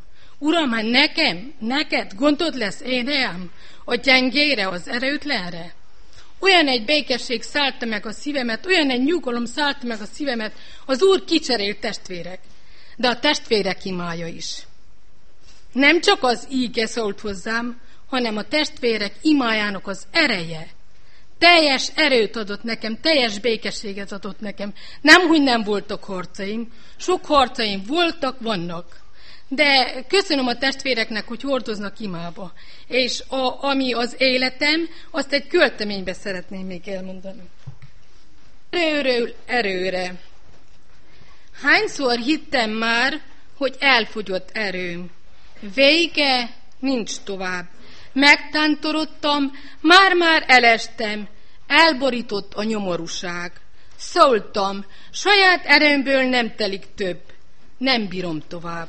Uram, hát nekem, neked gondod lesz én rám, a gyengére, az erőtlenre? Olyan egy békesség szállta meg a szívemet, olyan egy nyugalom szállta meg a szívemet, az Úr kicserélt testvérek, de a testvérek imája is. Nem csak az íge szólt hozzám, hanem a testvérek imájának az ereje. Teljes erőt adott nekem, teljes békességet adott nekem. Nem, hogy nem voltak harcaim, sok harcaim voltak, vannak. De köszönöm a testvéreknek, hogy hordoznak imába. És a, ami az életem, azt egy költeménybe szeretném még elmondani. Erőről erőre. Hányszor hittem már, hogy elfogyott erőm. Vége nincs tovább. Megtántorodtam, már-már elestem, elborított a nyomorúság. Szóltam, saját erőmből nem telik több, nem bírom tovább.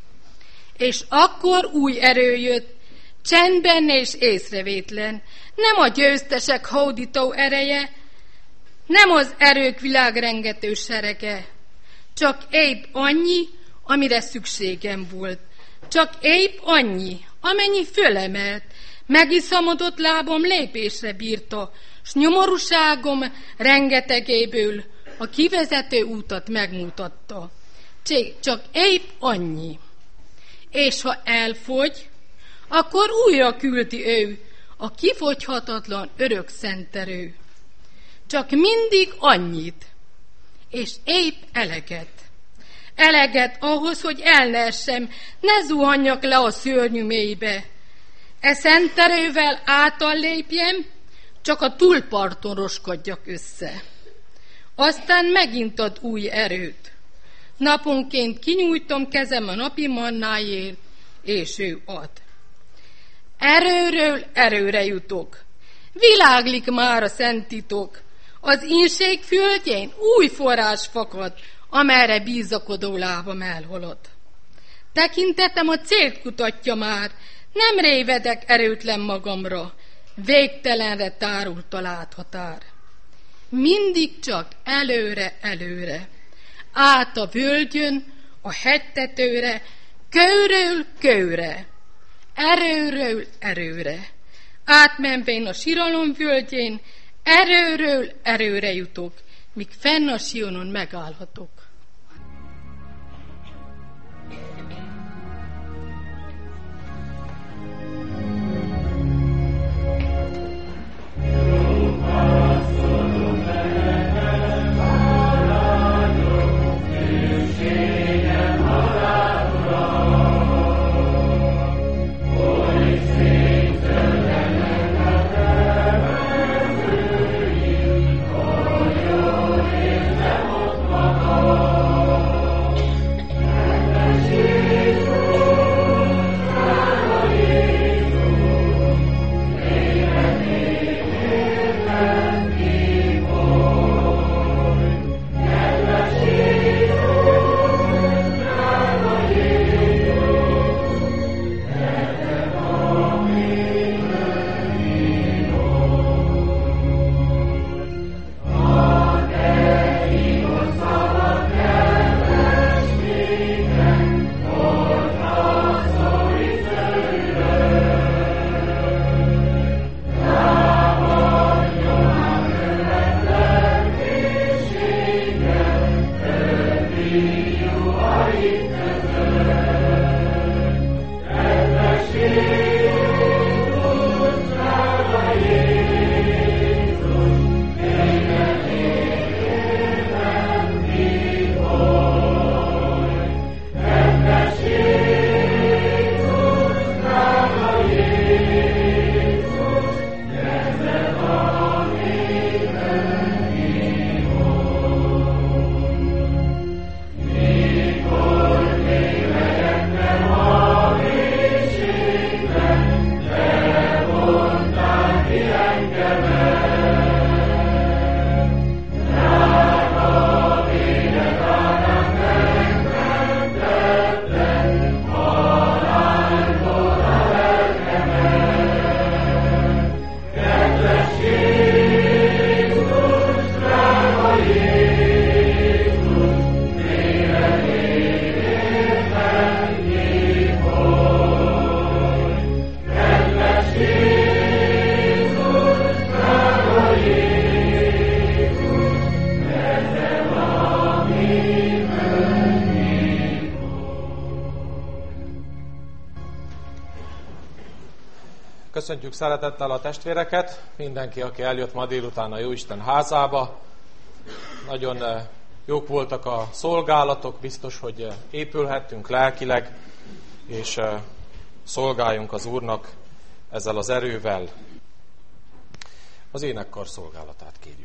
És akkor új erő jött, csendben és észrevétlen, nem a győztesek hódító ereje, nem az erők világrengető serege, csak épp annyi, amire szükségem volt, csak épp annyi, amennyi fölemelt, megiszamodott lábam lépésre bírta, s nyomorúságom rengetegéből a kivezető útat megmutatta. Csak épp annyi. És ha elfogy, akkor újra küldi ő, a kifogyhatatlan örök szenterő. Csak mindig annyit, és épp eleget. Eleget ahhoz, hogy el ne essem, ne zuhanjak le a szörnyű mélybe. E szenterővel átallépjem, csak a túlparton roskadjak össze. Aztán megint ad új erőt. Naponként kinyújtom kezem a napi mannáért, és ő ad. Erőről erőre jutok. Világlik már a szent titok. Az ínség földjén új forrás fakad, amerre bízakodó lábam elhalad. Tekintetem a célt kutatja már, nem révedek erőtlen magamra, végtelenre tárult a láthatár. Mindig csak előre, előre, át a völgyön, a hegytetőre, kőről kőre, erőről erőre, átmenvén a siralom völgyén, erőről erőre jutok, míg fenn a Sionon megállhatok. Oh Köszöntjük szeretettel a testvéreket, mindenki, aki eljött ma délután a Jóisten házába. Nagyon jók voltak a szolgálatok, biztos, hogy épülhettünk lelkileg, és szolgáljunk az Úrnak ezzel az erővel. Az énekkar szolgálatát kérjük.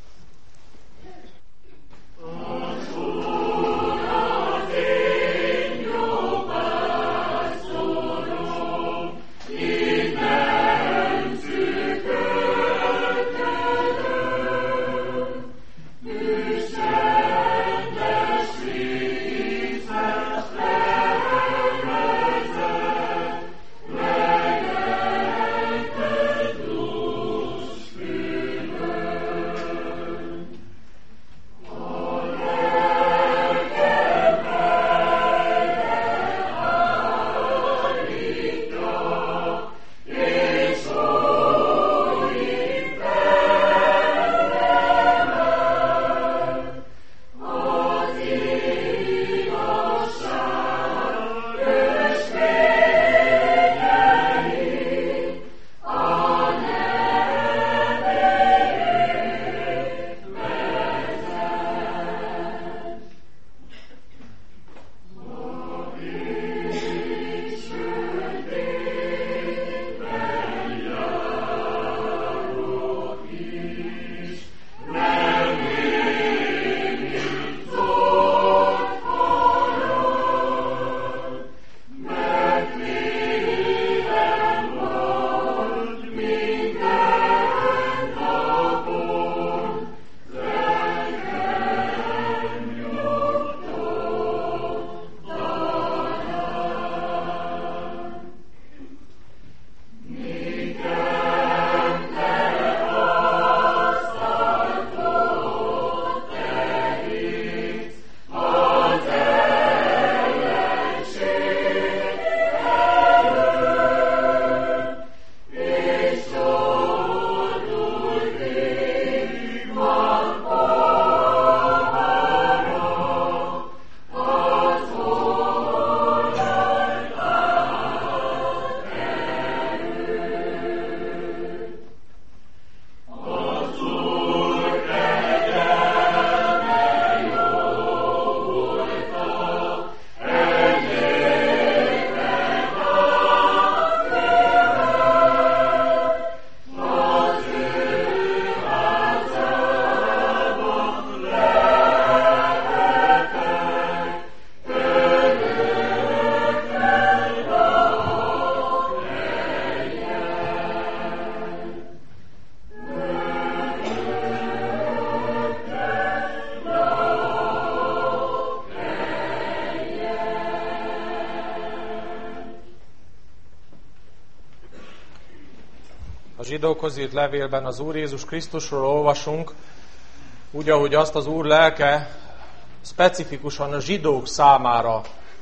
A zsidókhoz írt levélben az Úr Jézus Krisztusról olvasunk, úgy, ahogy azt az Úr lelke specifikusan a zsidók számára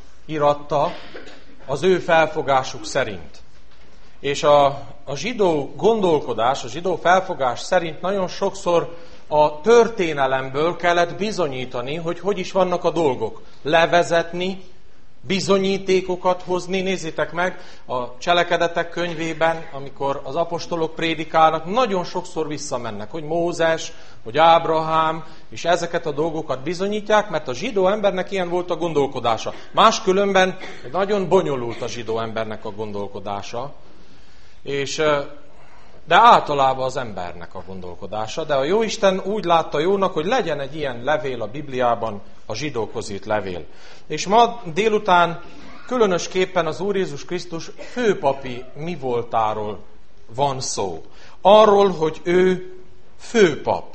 íratta, az ő felfogásuk szerint. És a, a zsidó gondolkodás, a zsidó felfogás szerint nagyon sokszor a történelemből kellett bizonyítani, hogy hogy is vannak a dolgok. Levezetni, bizonyítékokat hozni. Nézzétek meg, a Cselekedetek könyvében, amikor az apostolok prédikálnak, nagyon sokszor visszamennek, hogy Mózes, hogy Ábrahám, és ezeket a dolgokat bizonyítják, mert a zsidó embernek ilyen volt a gondolkodása. Máskülönben nagyon bonyolult a zsidó embernek a gondolkodása, és, de általában az embernek a gondolkodása. De a Jóisten úgy látta jónak, hogy legyen egy ilyen levél a Bibliában, a zsidókhoz írt levél. És ma délután különösképpen az Úr Jézus Krisztus főpapi mi voltáról van szó. Arról, hogy ő főpap.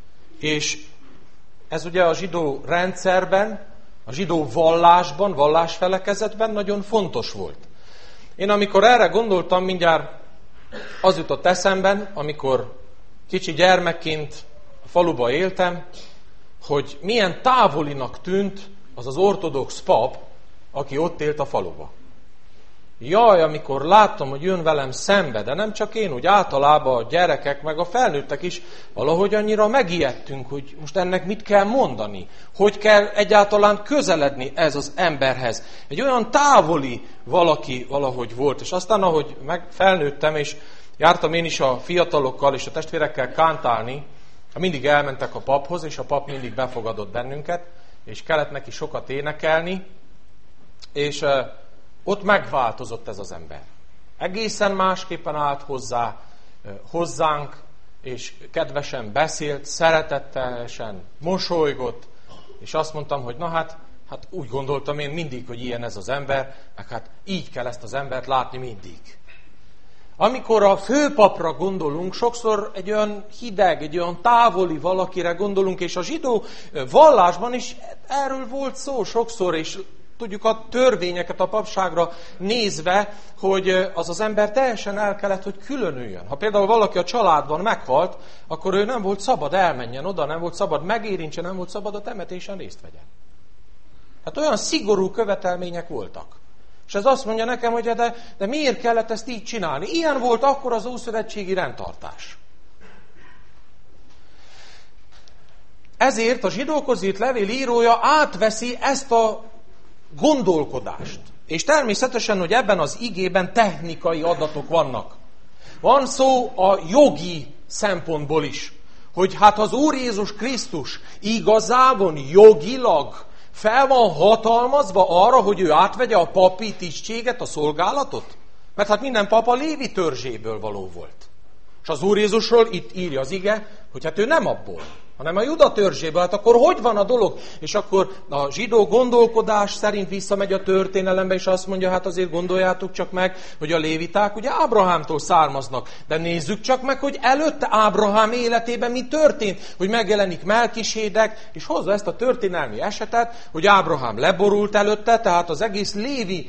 És ez ugye a zsidó rendszerben, a zsidó vallásban, vallásfelekezetben nagyon fontos volt. Én amikor erre gondoltam, mindjárt az jutott eszemben, amikor kicsi gyermekként a faluba éltem, hogy milyen távolinak tűnt az az ortodox pap, aki ott élt a faluba. Jaj, amikor láttam, hogy jön velem szembe, de nem csak én, úgy általában a gyerekek, meg a felnőttek is valahogy annyira megijedtünk, hogy most ennek mit kell mondani, hogy kell egyáltalán közeledni ez az emberhez. Egy olyan távoli valaki valahogy volt, és aztán ahogy meg felnőttem, és jártam én is a fiatalokkal és a testvérekkel kántálni, mindig elmentek a paphoz, és a pap mindig befogadott bennünket, és kellett neki sokat énekelni, és ott megváltozott ez az ember. Egészen másképpen állt hozzá, hozzánk, és kedvesen beszélt, szeretettelesen mosolygott, és azt mondtam, hogy na hát, hát úgy gondoltam én mindig, hogy ilyen ez az ember, meg hát így kell ezt az embert látni mindig. Amikor a főpapra gondolunk, sokszor egy olyan hideg, egy olyan távoli valakire gondolunk, és a zsidó vallásban is erről volt szó sokszor, és tudjuk a törvényeket a papságra nézve, hogy az az ember teljesen el kellett, hogy különüljön. Ha például valaki a családban meghalt, akkor ő nem volt szabad elmenjen oda, nem volt szabad megérintse, nem volt szabad a temetésen részt vegyen. Hát olyan szigorú követelmények voltak. És ez azt mondja nekem, hogy de, de miért kellett ezt így csinálni? Ilyen volt akkor az ószövetségi rendtartás. Ezért a zsidókhoz írt levél írója átveszi ezt a gondolkodást. És természetesen, hogy ebben az igében technikai adatok vannak. Van szó a jogi szempontból is, hogy hát az Úr Jézus Krisztus igazában jogilag fel van hatalmazva arra, hogy ő átvegye a papi tisztséget, a szolgálatot? Mert hát minden pap a Lévi törzséből való volt. És az Úr Jézusról itt írja az ige, hogy hát ő nem abból, hanem a Juda törzséből. Hát akkor hogy van a dolog? És akkor a zsidó gondolkodás szerint visszamegy a történelembe, és azt mondja, hát azért gondoljátok csak meg, hogy a léviták ugye Ábrahámtól származnak. De nézzük csak meg, hogy előtte Ábrahám életében mi történt, hogy megjelenik Melkisédek, és hozza ezt a történelmi esetet, hogy Ábrahám leborult előtte, tehát az egész lévi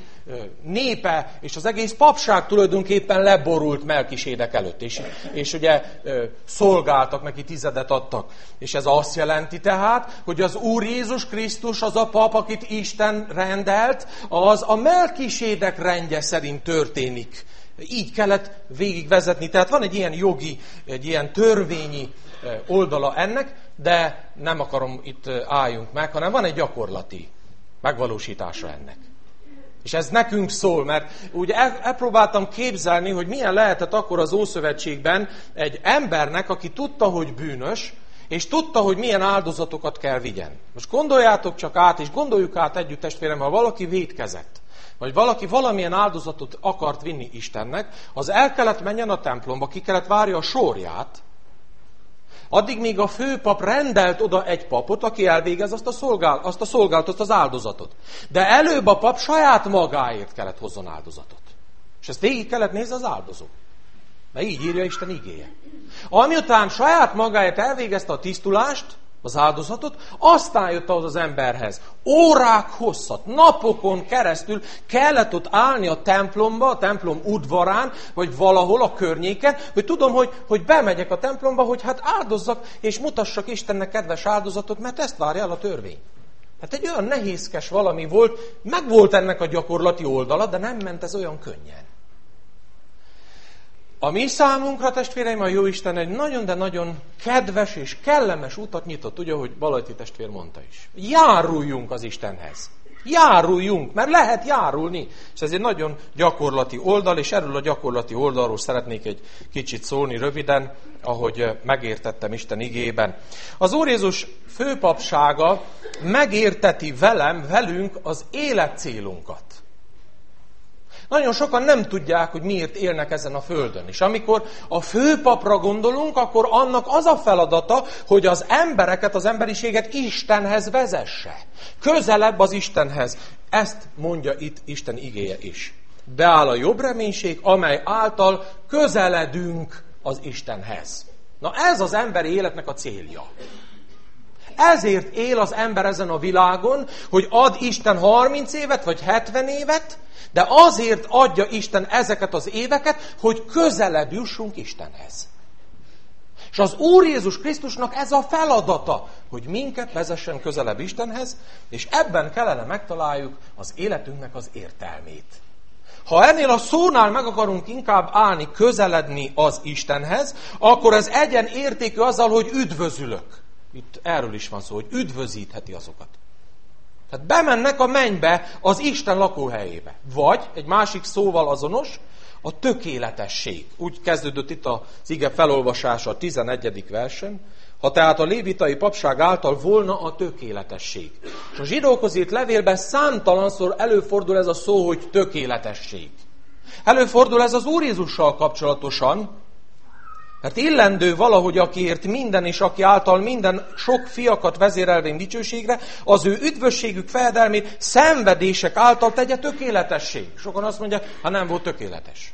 népe és az egész papság tulajdonképpen leborult Melkisédek előtt. És, és ugye szolgáltak neki, tizedet adtak. És ez azt jelenti tehát, hogy az Úr Jézus Krisztus, az a pap, akit Isten rendelt, az a Melkisédek rendje szerint történik. Így kellett végigvezetni. Tehát van egy ilyen jogi, egy ilyen törvényi oldala ennek, de nem akarom itt álljunk meg, hanem van egy gyakorlati megvalósítása ennek. És ez nekünk szól, mert úgy elpróbáltam képzelni, hogy milyen lehetett akkor az Ószövetségben egy embernek, aki tudta, hogy bűnös, és tudta, hogy milyen áldozatokat kell vigyen. Most gondoljátok csak át, és gondoljuk át együtt, testvérem, ha valaki vétkezett, vagy valaki valamilyen áldozatot akart vinni Istennek, az el kellett menjen a templomba, ki kellett várja a sorját, addig még a főpap rendelt oda egy papot, aki elvégez azt a, szolgál, azt a szolgálatot, az áldozatot. De előbb a pap saját magáért kellett hozzon áldozatot. És ezt végig kellett nézni az áldozó. Mert így írja Isten igéje. Amiután saját magáért elvégezte a tisztulást, az áldozatot, aztán jött ahhoz az emberhez. Órák hosszat, napokon keresztül kellett ott állni a templomba, a templom udvarán, vagy valahol a környéken, hogy tudom, hogy, hogy bemegyek a templomba, hogy hát áldozzak, és mutassak Istennek kedves áldozatot, mert ezt várja el a törvény. Hát egy olyan nehézkes valami volt, meg volt ennek a gyakorlati oldala, de nem ment ez olyan könnyen. A mi számunkra, testvéreim, a Jóisten egy nagyon, de nagyon kedves és kellemes utat nyitott, ugye, ahogy Balajti testvér mondta is. Járuljunk az Istenhez. Járuljunk, mert lehet járulni. És ez egy nagyon gyakorlati oldal, és erről a gyakorlati oldalról szeretnék egy kicsit szólni röviden, ahogy megértettem Isten igében. Az Úr Jézus főpapsága megérteti velem, velünk az életcélunkat. Nagyon sokan nem tudják, hogy miért élnek ezen a földön. És amikor a főpapra gondolunk, akkor annak az a feladata, hogy az embereket, az emberiséget Istenhez vezesse. Közelebb az Istenhez. Ezt mondja itt Isten igéje is. Beáll a jobb reménység, amely által közeledünk az Istenhez. Na ez az emberi életnek a célja. Ezért él az ember ezen a világon, hogy ad Isten harminc évet, vagy hetven évet, de azért adja Isten ezeket az éveket, hogy közelebb jussunk Istenhez. És az Úr Jézus Krisztusnak ez a feladata, hogy minket vezessen közelebb Istenhez, és ebben kellene megtaláljuk az életünknek az értelmét. Ha ennél a szónál meg akarunk inkább állni, közeledni az Istenhez, akkor ez egyen értékű azzal, hogy üdvözülök. Itt erről is van szó, hogy üdvözítheti azokat. Tehát bemennek a mennybe, az Isten lakóhelyébe. Vagy, egy másik szóval azonos, a tökéletesség. Úgy kezdődött itt az ige felolvasása a tizenegyedik versen, ha tehát a lévitai papság által volna a tökéletesség. És a zsidókhoz írt levélben számtalanszor előfordul ez a szó, hogy tökéletesség. Előfordul ez az Úr Jézussal kapcsolatosan, mert illendő valahogy, akiért minden és aki által minden sok fiakat vezérelvén dicsőségre, az ő üdvösségük fejedelmét szenvedések által tegye tökéletesség. Sokan azt mondják, ha nem volt tökéletes.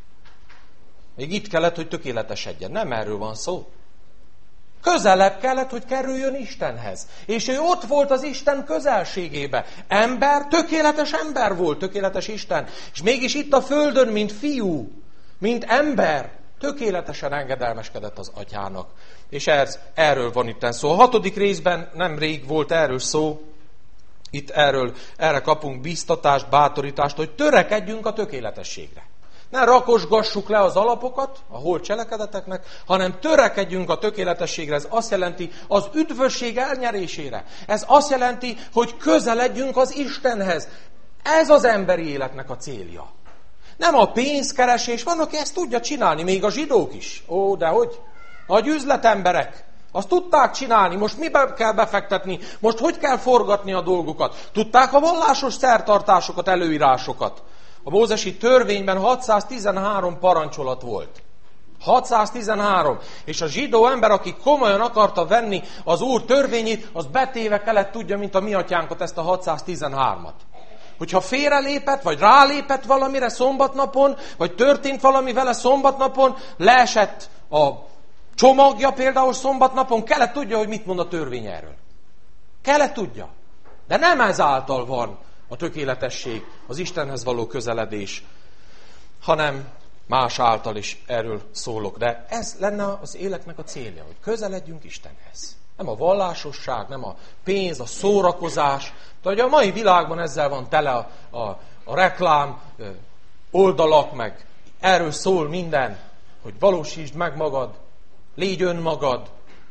Még itt kellett, hogy tökéletesedjen. Nem erről van szó. Közelebb kellett, hogy kerüljön Istenhez. És ő ott volt az Isten közelségébe. Ember, tökéletes ember volt, tökéletes Isten. És mégis itt a földön, mint fiú, mint ember, tökéletesen engedelmeskedett az atyának. És ez, erről van itten szó. A hatodik részben nemrég volt erről szó. Itt erről, erre kapunk bíztatást, bátorítást, hogy törekedjünk a tökéletességre. Ne rakosgassuk le az alapokat a holt cselekedeteknek, hanem törekedjünk a tökéletességre. Ez azt jelenti az üdvösség elnyerésére. Ez azt jelenti, hogy közeledjünk az Istenhez. Ez az emberi életnek a célja. Nem a pénzkeresés, van, aki ezt tudja csinálni, még a zsidók is. Ó, de hogy? Nagy üzletemberek. Azt tudták csinálni, most mibe kell befektetni, most hogy kell forgatni a dolgokat. Tudták a vallásos szertartásokat, előírásokat. A mózesi törvényben hatszáztizenhárom parancsolat volt. hatszáztizenhárom. És a zsidó ember, aki komolyan akarta venni az Úr törvényét, az betéve kellett tudja, mint a mi atyánkat, ezt a hatszáztizenhármat. Hogyha félrelépett, vagy rálépett valamire szombatnapon, vagy történt valami vele szombatnapon, leesett a csomagja például szombatnapon, kellett tudja, hogy mit mond a törvény erről. Kellett tudja. De nem ezáltal van a tökéletesség, az Istenhez való közeledés, hanem más által is erről szólok. De ez lenne az életnek a célja, hogy közeledjünk Istenhez. Nem a vallásosság, nem a pénz, a szórakozás. De ugye a mai világban ezzel van tele a, a, a reklám oldalak, meg erről szól minden, hogy valósítsd meg magad, légy önmagad,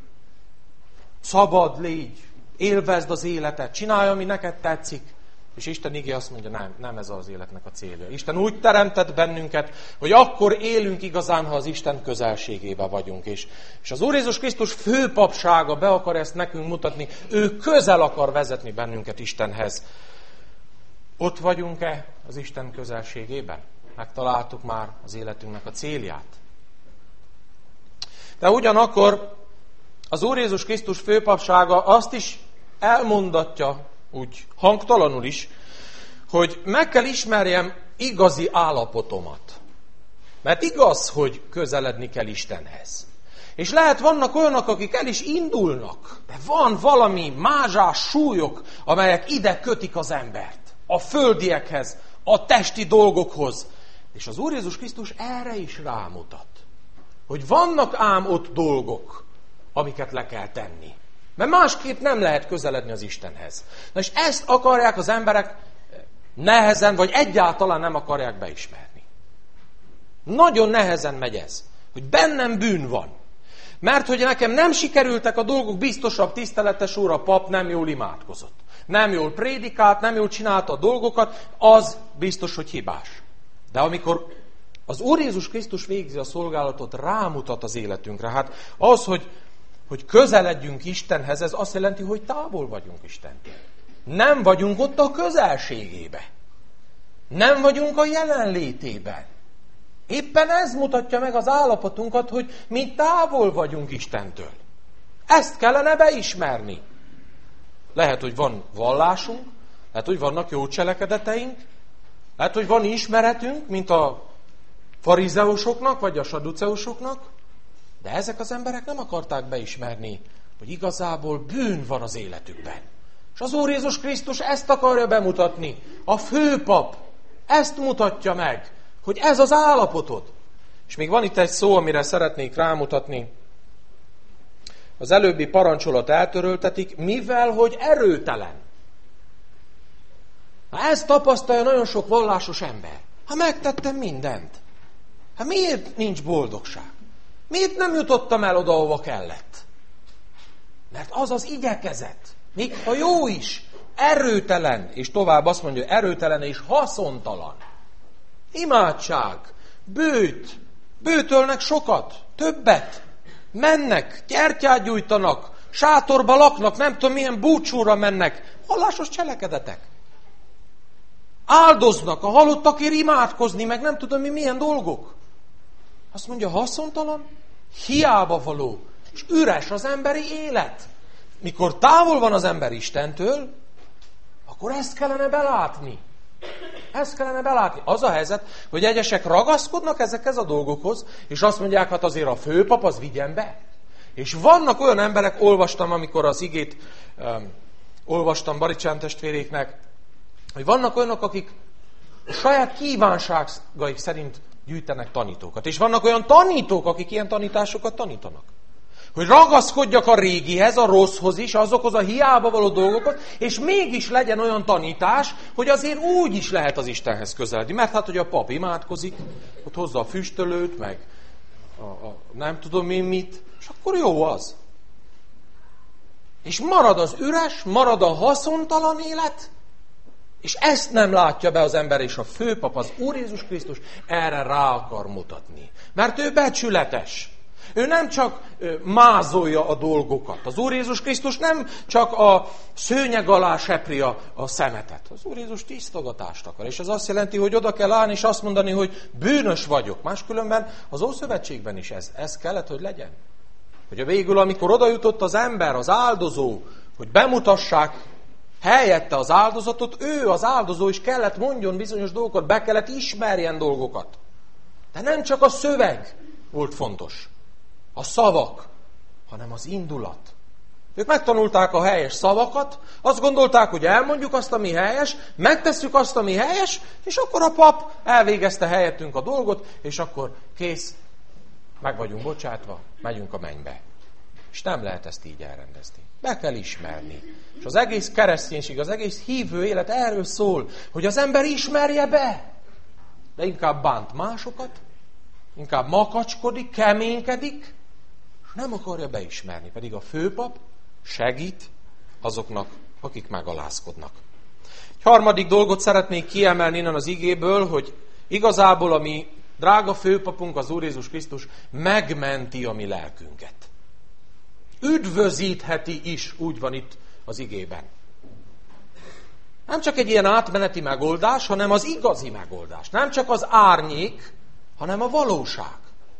szabad légy, élvezd az életet, csinálj, ami neked tetszik. És Isten igé azt mondja, nem, nem ez az életnek a célja. Isten úgy teremtett bennünket, hogy akkor élünk igazán, ha az Isten közelségében vagyunk. És, és az Úr Jézus Krisztus főpapsága be akar ezt nekünk mutatni, ő közel akar vezetni bennünket Istenhez. Ott vagyunk-e az Isten közelségében? Megtaláltuk már az életünknek a célját. De ugyanakkor az Úr Jézus Krisztus főpapsága azt is elmondatja, úgy hangtalanul is, hogy meg kell ismerjem igazi állapotomat. Mert igaz, hogy közeledni kell Istenhez. És lehet vannak olyanok, akik el is indulnak, de van valami mázsás súlyok, amelyek ide kötik az embert. A földiekhez, a testi dolgokhoz. És az Úr Jézus Krisztus erre is rámutat. Hogy vannak ám ott dolgok, amiket le kell tenni. Mert másképp nem lehet közeledni az Istenhez. Na és ezt akarják az emberek nehezen, vagy egyáltalán nem akarják beismerni. Nagyon nehezen megy ez, hogy bennem bűn van. Mert hogy nekem nem sikerültek a dolgok, biztosabb tiszteletes úr, a pap nem jól imádkozott. Nem jól prédikált, nem jól csinálta a dolgokat, az biztos, hogy hibás. De amikor az Úr Jézus Krisztus végzi a szolgálatot, rámutat az életünkre. Hát az, hogy hogy közeledjünk Istenhez, ez azt jelenti, hogy távol vagyunk Istentől. Nem vagyunk ott a közelségébe. Nem vagyunk a jelenlétében. Éppen ez mutatja meg az állapotunkat, hogy mi távol vagyunk Istentől. Ezt kellene beismerni. Lehet, hogy van vallásunk, lehet, hogy vannak jó cselekedeteink, lehet, hogy van ismeretünk, mint a farizeusoknak, vagy a saduceusoknak, de ezek az emberek nem akarták beismerni, hogy igazából bűn van az életükben. És az Úr Jézus Krisztus ezt akarja bemutatni. A főpap ezt mutatja meg, hogy ez az állapotod. És még van itt egy szó, amire szeretnék rámutatni. Az előbbi parancsolat eltöröltetik, mivel hogy erőtelen. Na, ezt tapasztalja nagyon sok vallásos ember. Hát megtettem mindent. Hát miért nincs boldogság? Miért nem jutottam el oda, ahova kellett? Mert az az igyekezet, még ha jó is, erőtelen, és tovább azt mondja, erőtelen és haszontalan. Imádság, bőt, bőtölnek sokat, többet, mennek, gyertyát gyújtanak, sátorba laknak, nem tudom milyen búcsúra mennek, vallásos cselekedetek. Áldoznak, a halottakért imádkozni, meg nem tudom mi milyen dolgok. Azt mondja, haszontalan, hiába való, és üres az emberi élet. Mikor távol van az ember Istentől, akkor ezt kellene belátni. Ezt kellene belátni. Az a helyzet, hogy egyesek ragaszkodnak ezekhez a dolgokhoz, és azt mondják, hát azért a főpap az vigyen be. És vannak olyan emberek, olvastam, amikor az igét um, olvastam Baricsán testvéréknek, hogy vannak olyanok, akik a saját kívánságaik szerint gyűjtenek tanítókat. És vannak olyan tanítók, akik ilyen tanításokat tanítanak. Hogy ragaszkodjak a régihez, a rosszhoz is, azokhoz a hiába való dolgokhoz, és mégis legyen olyan tanítás, hogy azért úgy is lehet az Istenhez közeledni. Mert hát, hogy a pap imádkozik, ott hozza a füstölőt, meg a, a, nem tudom én mit, és akkor jó az. És marad az üres, marad a haszontalan élet, és ezt nem látja be az ember, és a főpap, az Úr Jézus Krisztus erre rá akar mutatni. Mert ő becsületes. Ő nem csak mázolja a dolgokat. Az Úr Jézus Krisztus nem csak a szőnyeg alá sepri a, a szemetet. Az Úr Jézus tisztogatást akar. És ez azt jelenti, hogy oda kell állni és azt mondani, hogy bűnös vagyok. Máskülönben az Ószövetségben is ez, ez kellett, hogy legyen. Hogy a végül, amikor oda jutott az ember, az áldozó, hogy bemutassák helyette az áldozatot, ő az áldozó is kellett mondjon bizonyos dolgokat, be kellett ismerjen dolgokat. De nem csak a szöveg volt fontos, a szavak, hanem az indulat. Ők megtanulták a helyes szavakat, azt gondolták, hogy elmondjuk azt, ami helyes, megtesszük azt, ami helyes, és akkor a pap elvégezte helyettünk a dolgot, és akkor kész, meg vagyunk bocsátva, megyünk a mennybe. És nem lehet ezt így elrendezni. Be kell ismerni. És az egész kereszténység, az egész hívő élet erről szól, hogy az ember ismerje be. De inkább bánt másokat, inkább makacskodik, keménykedik, és nem akarja beismerni. Pedig a főpap segít azoknak, akik megalázkodnak. Egy harmadik dolgot szeretnék kiemelni innen az igéből, hogy igazából a mi drága főpapunk, az Úr Jézus Krisztus megmenti a mi lelkünket. Üdvözítheti is, úgy van itt az igében. Nem csak egy ilyen átmeneti megoldás, hanem az igazi megoldás. Nem csak az árnyék, hanem a valóság.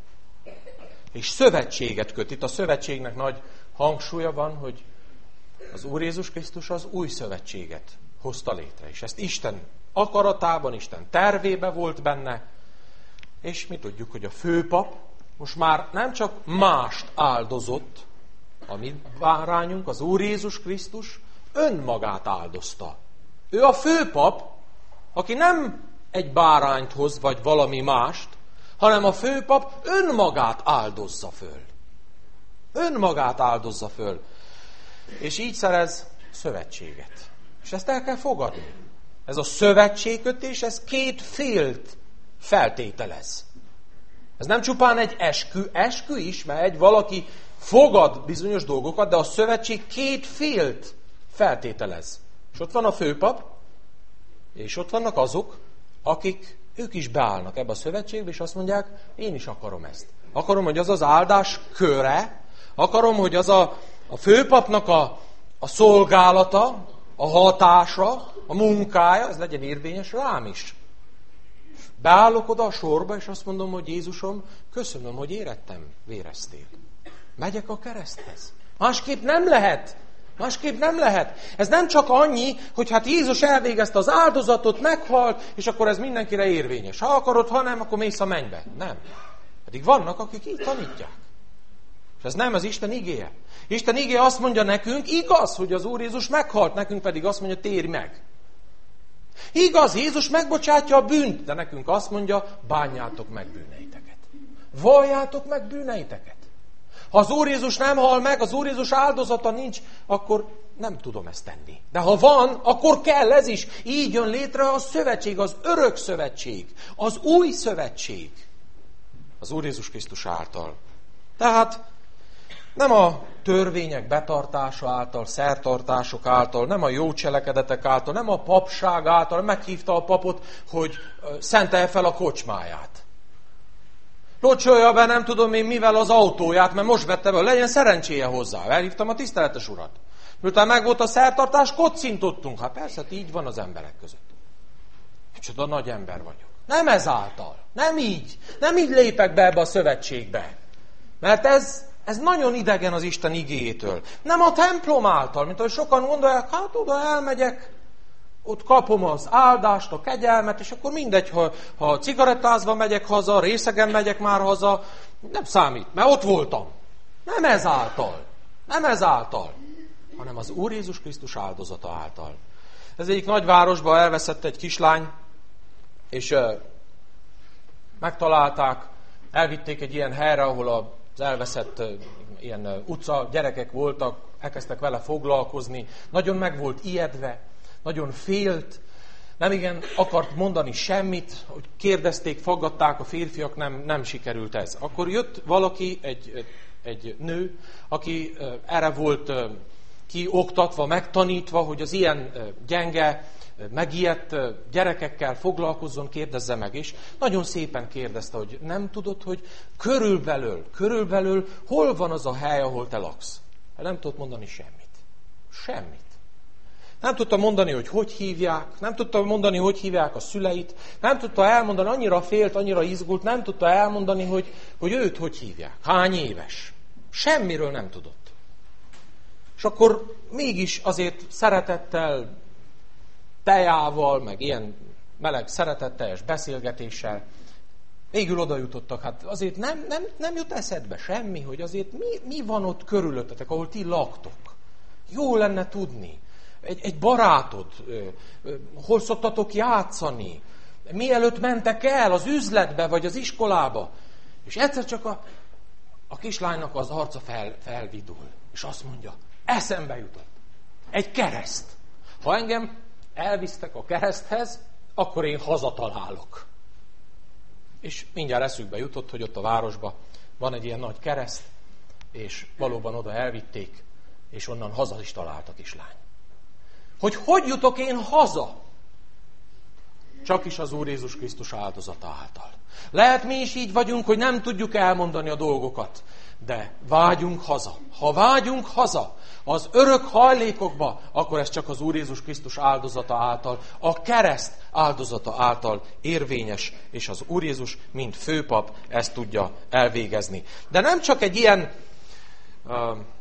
És szövetséget köt. Itt a szövetségnek nagy hangsúlya van, hogy az Úr Jézus Krisztus az új szövetséget hozta létre. És ezt Isten akaratában, Isten tervébe volt benne. És mi tudjuk, hogy a főpap most már nem csak mást áldozott, a mi bárányunk, az Úr Jézus Krisztus önmagát áldozta. Ő a főpap, aki nem egy bárányt hoz, vagy valami mást, hanem a főpap önmagát áldozza föl. Önmagát áldozza föl. És így szerez szövetséget. És ezt el kell fogadni. Ez a szövetségkötés, ez két félt feltételez. Ez nem csupán egy eskü, eskü is, mert egy valaki fogad bizonyos dolgokat, de a szövetség két félt feltételez. És ott van a főpap, és ott vannak azok, akik ők is beállnak ebbe a szövetségbe, és azt mondják, én is akarom ezt. Akarom, hogy az az áldás köre, akarom, hogy az a, a főpapnak a, a szolgálata, a hatása, a munkája, ez legyen érvényes rám is. Beállok oda a sorba, és azt mondom, hogy Jézusom, köszönöm, hogy érettem, véreztél. Megyek a kereszthez. Másképp nem lehet. Másképp nem lehet. Ez nem csak annyi, hogy hát Jézus elvégezte az áldozatot, meghalt, és akkor ez mindenkire érvényes. Ha akarod, ha nem, akkor mész a mennybe. Nem. Pedig vannak, akik így tanítják. És ez nem az Isten igéje. Isten igéje azt mondja nekünk, igaz, hogy az Úr Jézus meghalt, nekünk pedig azt mondja, térj meg. Igaz, Jézus megbocsátja a bűnt, de nekünk azt mondja, bánjátok meg bűneiteket. Valljátok meg bűneiteket. Ha az Úr Jézus nem hal meg, az Úr Jézus áldozata nincs, akkor nem tudom ezt tenni. De ha van, akkor kell ez is. Így jön létre a szövetség, az örök szövetség, az új szövetség. Az Úr Jézus Krisztus által. Tehát nem a törvények betartása által, szertartások által, nem a jó cselekedetek által, nem a papság által, meghívta a papot, hogy szentelje fel a kocsmáját. Locsolja be, nem tudom én mivel az autóját, mert most vette be, legyen szerencséje hozzá. Elhívtam a tiszteletes urat. Miután meg volt a szertartás, kocintottunk. Hát persze, így van az emberek között. Micsoda nagy ember vagyok. Nem ezáltal. Nem így. Nem így lépek be ebbe a szövetségbe. Mert ez, ez nagyon idegen az Isten igéjétől. Nem a templom által, mint ahogy sokan gondolják, hát oda elmegyek, ott kapom az áldást, a kegyelmet, és akkor mindegy, ha, ha cigarettázva megyek haza, részegen megyek már haza, nem számít, mert ott voltam. Nem ezáltal. Nem ezáltal, hanem az Úr Jézus Krisztus áldozata által. Ez egyik nagyvárosban elveszett egy kislány, és uh, megtalálták, elvitték egy ilyen helyre, ahol az elveszett uh, ilyen uh, utca gyerekek voltak, elkezdtek vele foglalkozni, nagyon meg volt ijedve, nagyon félt, nem igen akart mondani semmit, hogy kérdezték, faggatták a férfiak, nem, nem sikerült ez. Akkor jött valaki, egy, egy nő, aki erre volt kioktatva, megtanítva, hogy az ilyen gyenge, megijedt gyerekekkel foglalkozzon, kérdezze meg is. Nagyon szépen kérdezte, hogy nem tudod, hogy körülbelül, körülbelül hol van az a hely, ahol te laksz. Nem tudott mondani semmit. Semmit. Nem tudta mondani, hogy hogy hívják, nem tudta mondani, hogy hívják a szüleit, nem tudta elmondani, annyira félt, annyira izgult, nem tudta elmondani, hogy, hogy őt hogy hívják, hány éves. Semmiről nem tudott. És akkor mégis azért szeretettel, tejával, meg ilyen meleg szeretetteljes beszélgetéssel végül oda jutottak. Hát azért nem, nem, nem jut eszedbe semmi, hogy azért mi, mi van ott körülöttetek, ahol ti laktok. Jó lenne tudni. Egy, egy barátod, hol szoktatok játszani, mielőtt mentek el az üzletbe, vagy az iskolába. És egyszer csak a, a kislánynak az arca fel, felvidul, és azt mondja, eszembe jutott. Egy kereszt. Ha engem elvisztek a kereszthez, akkor én hazatalálok. És mindjárt eszükbe jutott, hogy ott a városban van egy ilyen nagy kereszt, és valóban oda elvitték, és onnan haza is talált a kislány. Hogy hogy jutok én haza? Csak is az Úr Jézus Krisztus áldozata által. Lehet mi is így vagyunk, hogy nem tudjuk elmondani a dolgokat, de vágyunk haza. Ha vágyunk haza az örök hajlékokba, akkor ez csak az Úr Jézus Krisztus áldozata által, a kereszt áldozata által érvényes, és az Úr Jézus, mint főpap, ezt tudja elvégezni. De nem csak egy ilyen uh,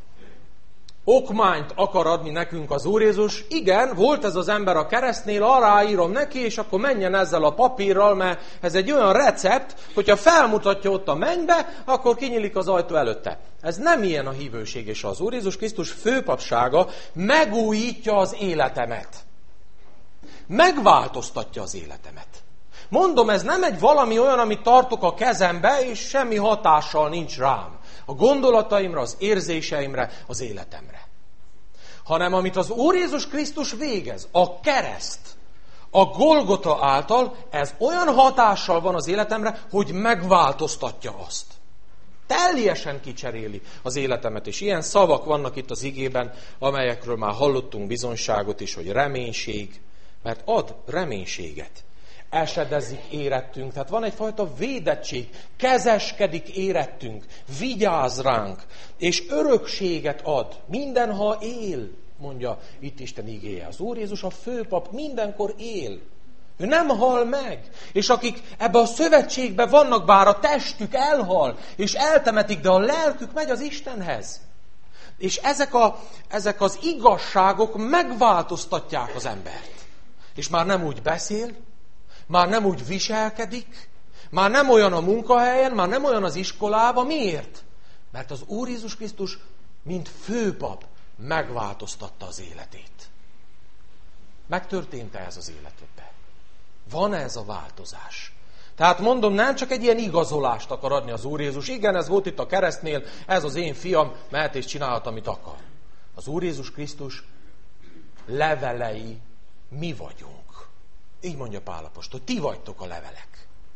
okmányt akar adni nekünk az Úr Jézus. Igen, volt ez az ember a keresztnél, arra írom neki, és akkor menjen ezzel a papírral, mert ez egy olyan recept, hogyha felmutatja ott a mennybe, akkor kinyílik az ajtó előtte. Ez nem ilyen a hívőség, és az Úr Jézus Krisztus főpapsága megújítja az életemet. Megváltoztatja az életemet. Mondom, ez nem egy valami olyan, amit tartok a kezembe, és semmi hatással nincs rám. A gondolataimra, az érzéseimre, az életemre. Hanem amit az Úr Jézus Krisztus végez, a kereszt, a Golgota által, ez olyan hatással van az életemre, hogy megváltoztatja azt. Teljesen kicseréli az életemet, és ilyen szavak vannak itt az igében, amelyekről már hallottunk bizonyságot is, hogy reménység, mert ad reménységet. Esedezik érettünk, tehát van egyfajta védettség, kezeskedik érettünk, vigyáz ránk, és örökséget ad, minden, ha él, mondja itt Isten igéje. Az Úr Jézus a főpap mindenkor él. Ő nem hal meg. És akik ebbe a szövetségbe vannak, bár a testük elhal, és eltemetik, de a lelkük megy az Istenhez. És ezek, a, ezek az igazságok megváltoztatják az embert. És már nem úgy beszél, már nem úgy viselkedik, már nem olyan a munkahelyen, már nem olyan az iskolában. Miért? Mert az Úr Jézus Krisztus, mint főpap, megváltoztatta az életét. Megtörtént-e ez az életedben? Van-e ez a változás? Tehát mondom, nem csak egy ilyen igazolást akar adni az Úr Jézus. Igen, ez volt itt a keresztnél, ez az én fiam, mehet és csinálhat, amit akar. Az Úr Jézus Krisztus levelei mi vagyunk. Így mondja Pál apostol, ti vagytok a levelek.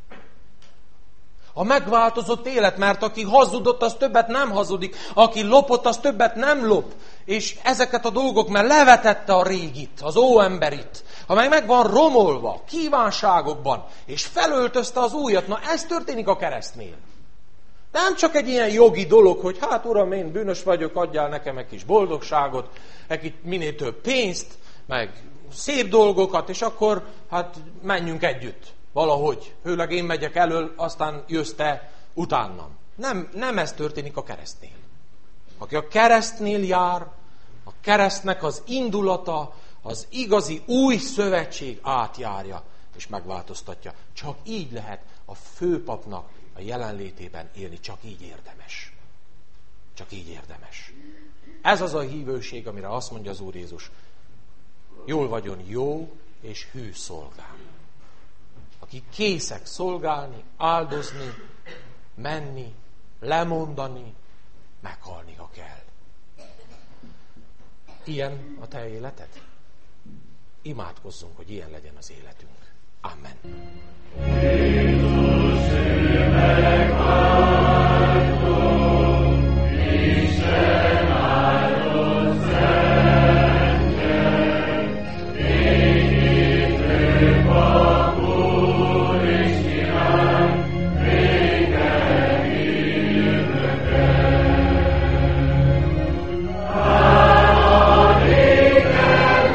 A megváltozott élet, mert aki hazudott, az többet nem hazudik, aki lopott, az többet nem lop. És ezeket a dolgok, mert levetette a régit, az óemberit, amely meg van romolva, kívánságokban, és felöltözte az újat. Na ez történik a keresztnél. Nem csak egy ilyen jogi dolog, hogy hát uram, én bűnös vagyok, adjál nekem egy kis boldogságot, egy minél több pénzt, meg szép dolgokat, és akkor hát menjünk együtt. Valahogy. Főleg én megyek elől, aztán jössz te utánam. Nem, nem ez történik a keresztnél. Aki a keresztnél jár, a keresztnek az indulata, az igazi új szövetség átjárja, és megváltoztatja. Csak így lehet a főpapnak a jelenlétében élni. Csak így érdemes. Csak így érdemes. Ez az a hívőség, amire azt mondja az Úr Jézus. Jól vagyon jó és hű szolgám. Akik készek szolgálni, áldozni, menni, lemondani, meghalni, ha kell. Ilyen a te életed? Imádkozzunk, hogy ilyen legyen az életünk. Amen. Jézus, Isten áldott szentje, égi főpap úr és király, vége hívőkkel. Hála néked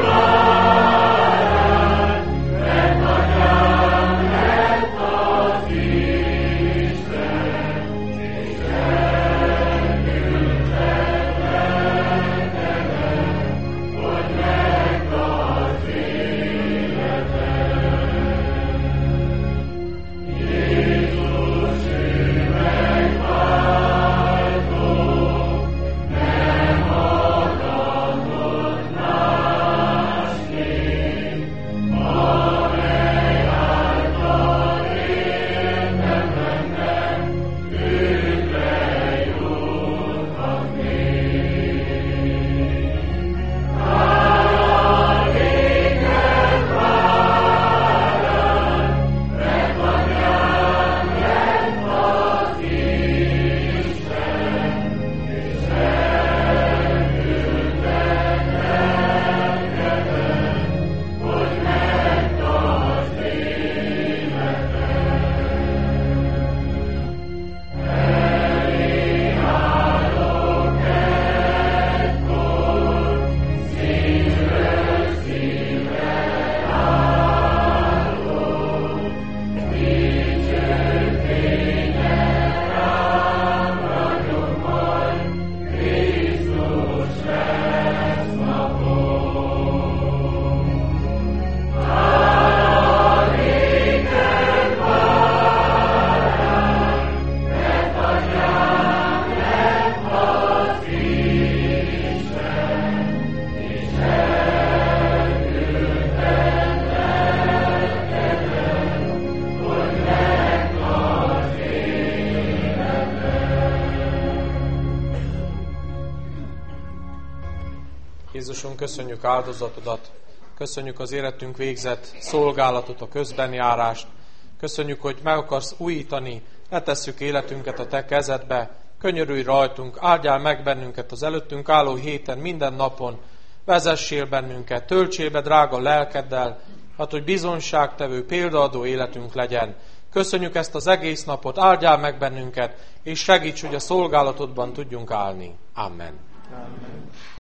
várás, mert atyám lett az Isten, és elküldtek benneteket, hogy megd az életet. Jézus, ő megváltó, nem adatott másképp, amely által érdememben üdvre juthatnék. Hála néked várás, mert atyám lett az Isten, és elküldtek benneteket, hogy megd az életet. Elé állok ekkor, szívről szívre állok, dicső fényed rám ragyog majd, Krisztus lesz napom. Hála néked várás, mert atyám lett az Isten, és elküldtek benneteket, hogy megd az életet. Jézusunk, köszönjük áldozatodat, köszönjük az életünk végzett szolgálatot, a közbenjárást, köszönjük, hogy meg akarsz újítani, letesszük életünket a te kezedbe, könyörülj rajtunk, áldjál meg bennünket az előttünk álló héten, minden napon, vezessél bennünket, töltsél be drága lelkeddel, hát hogy bizonyságtevő, példaadó életünk legyen. Köszönjük ezt az egész napot, áldjál meg bennünket, és segíts, hogy a szolgálatodban tudjunk állni. Amen. Amen.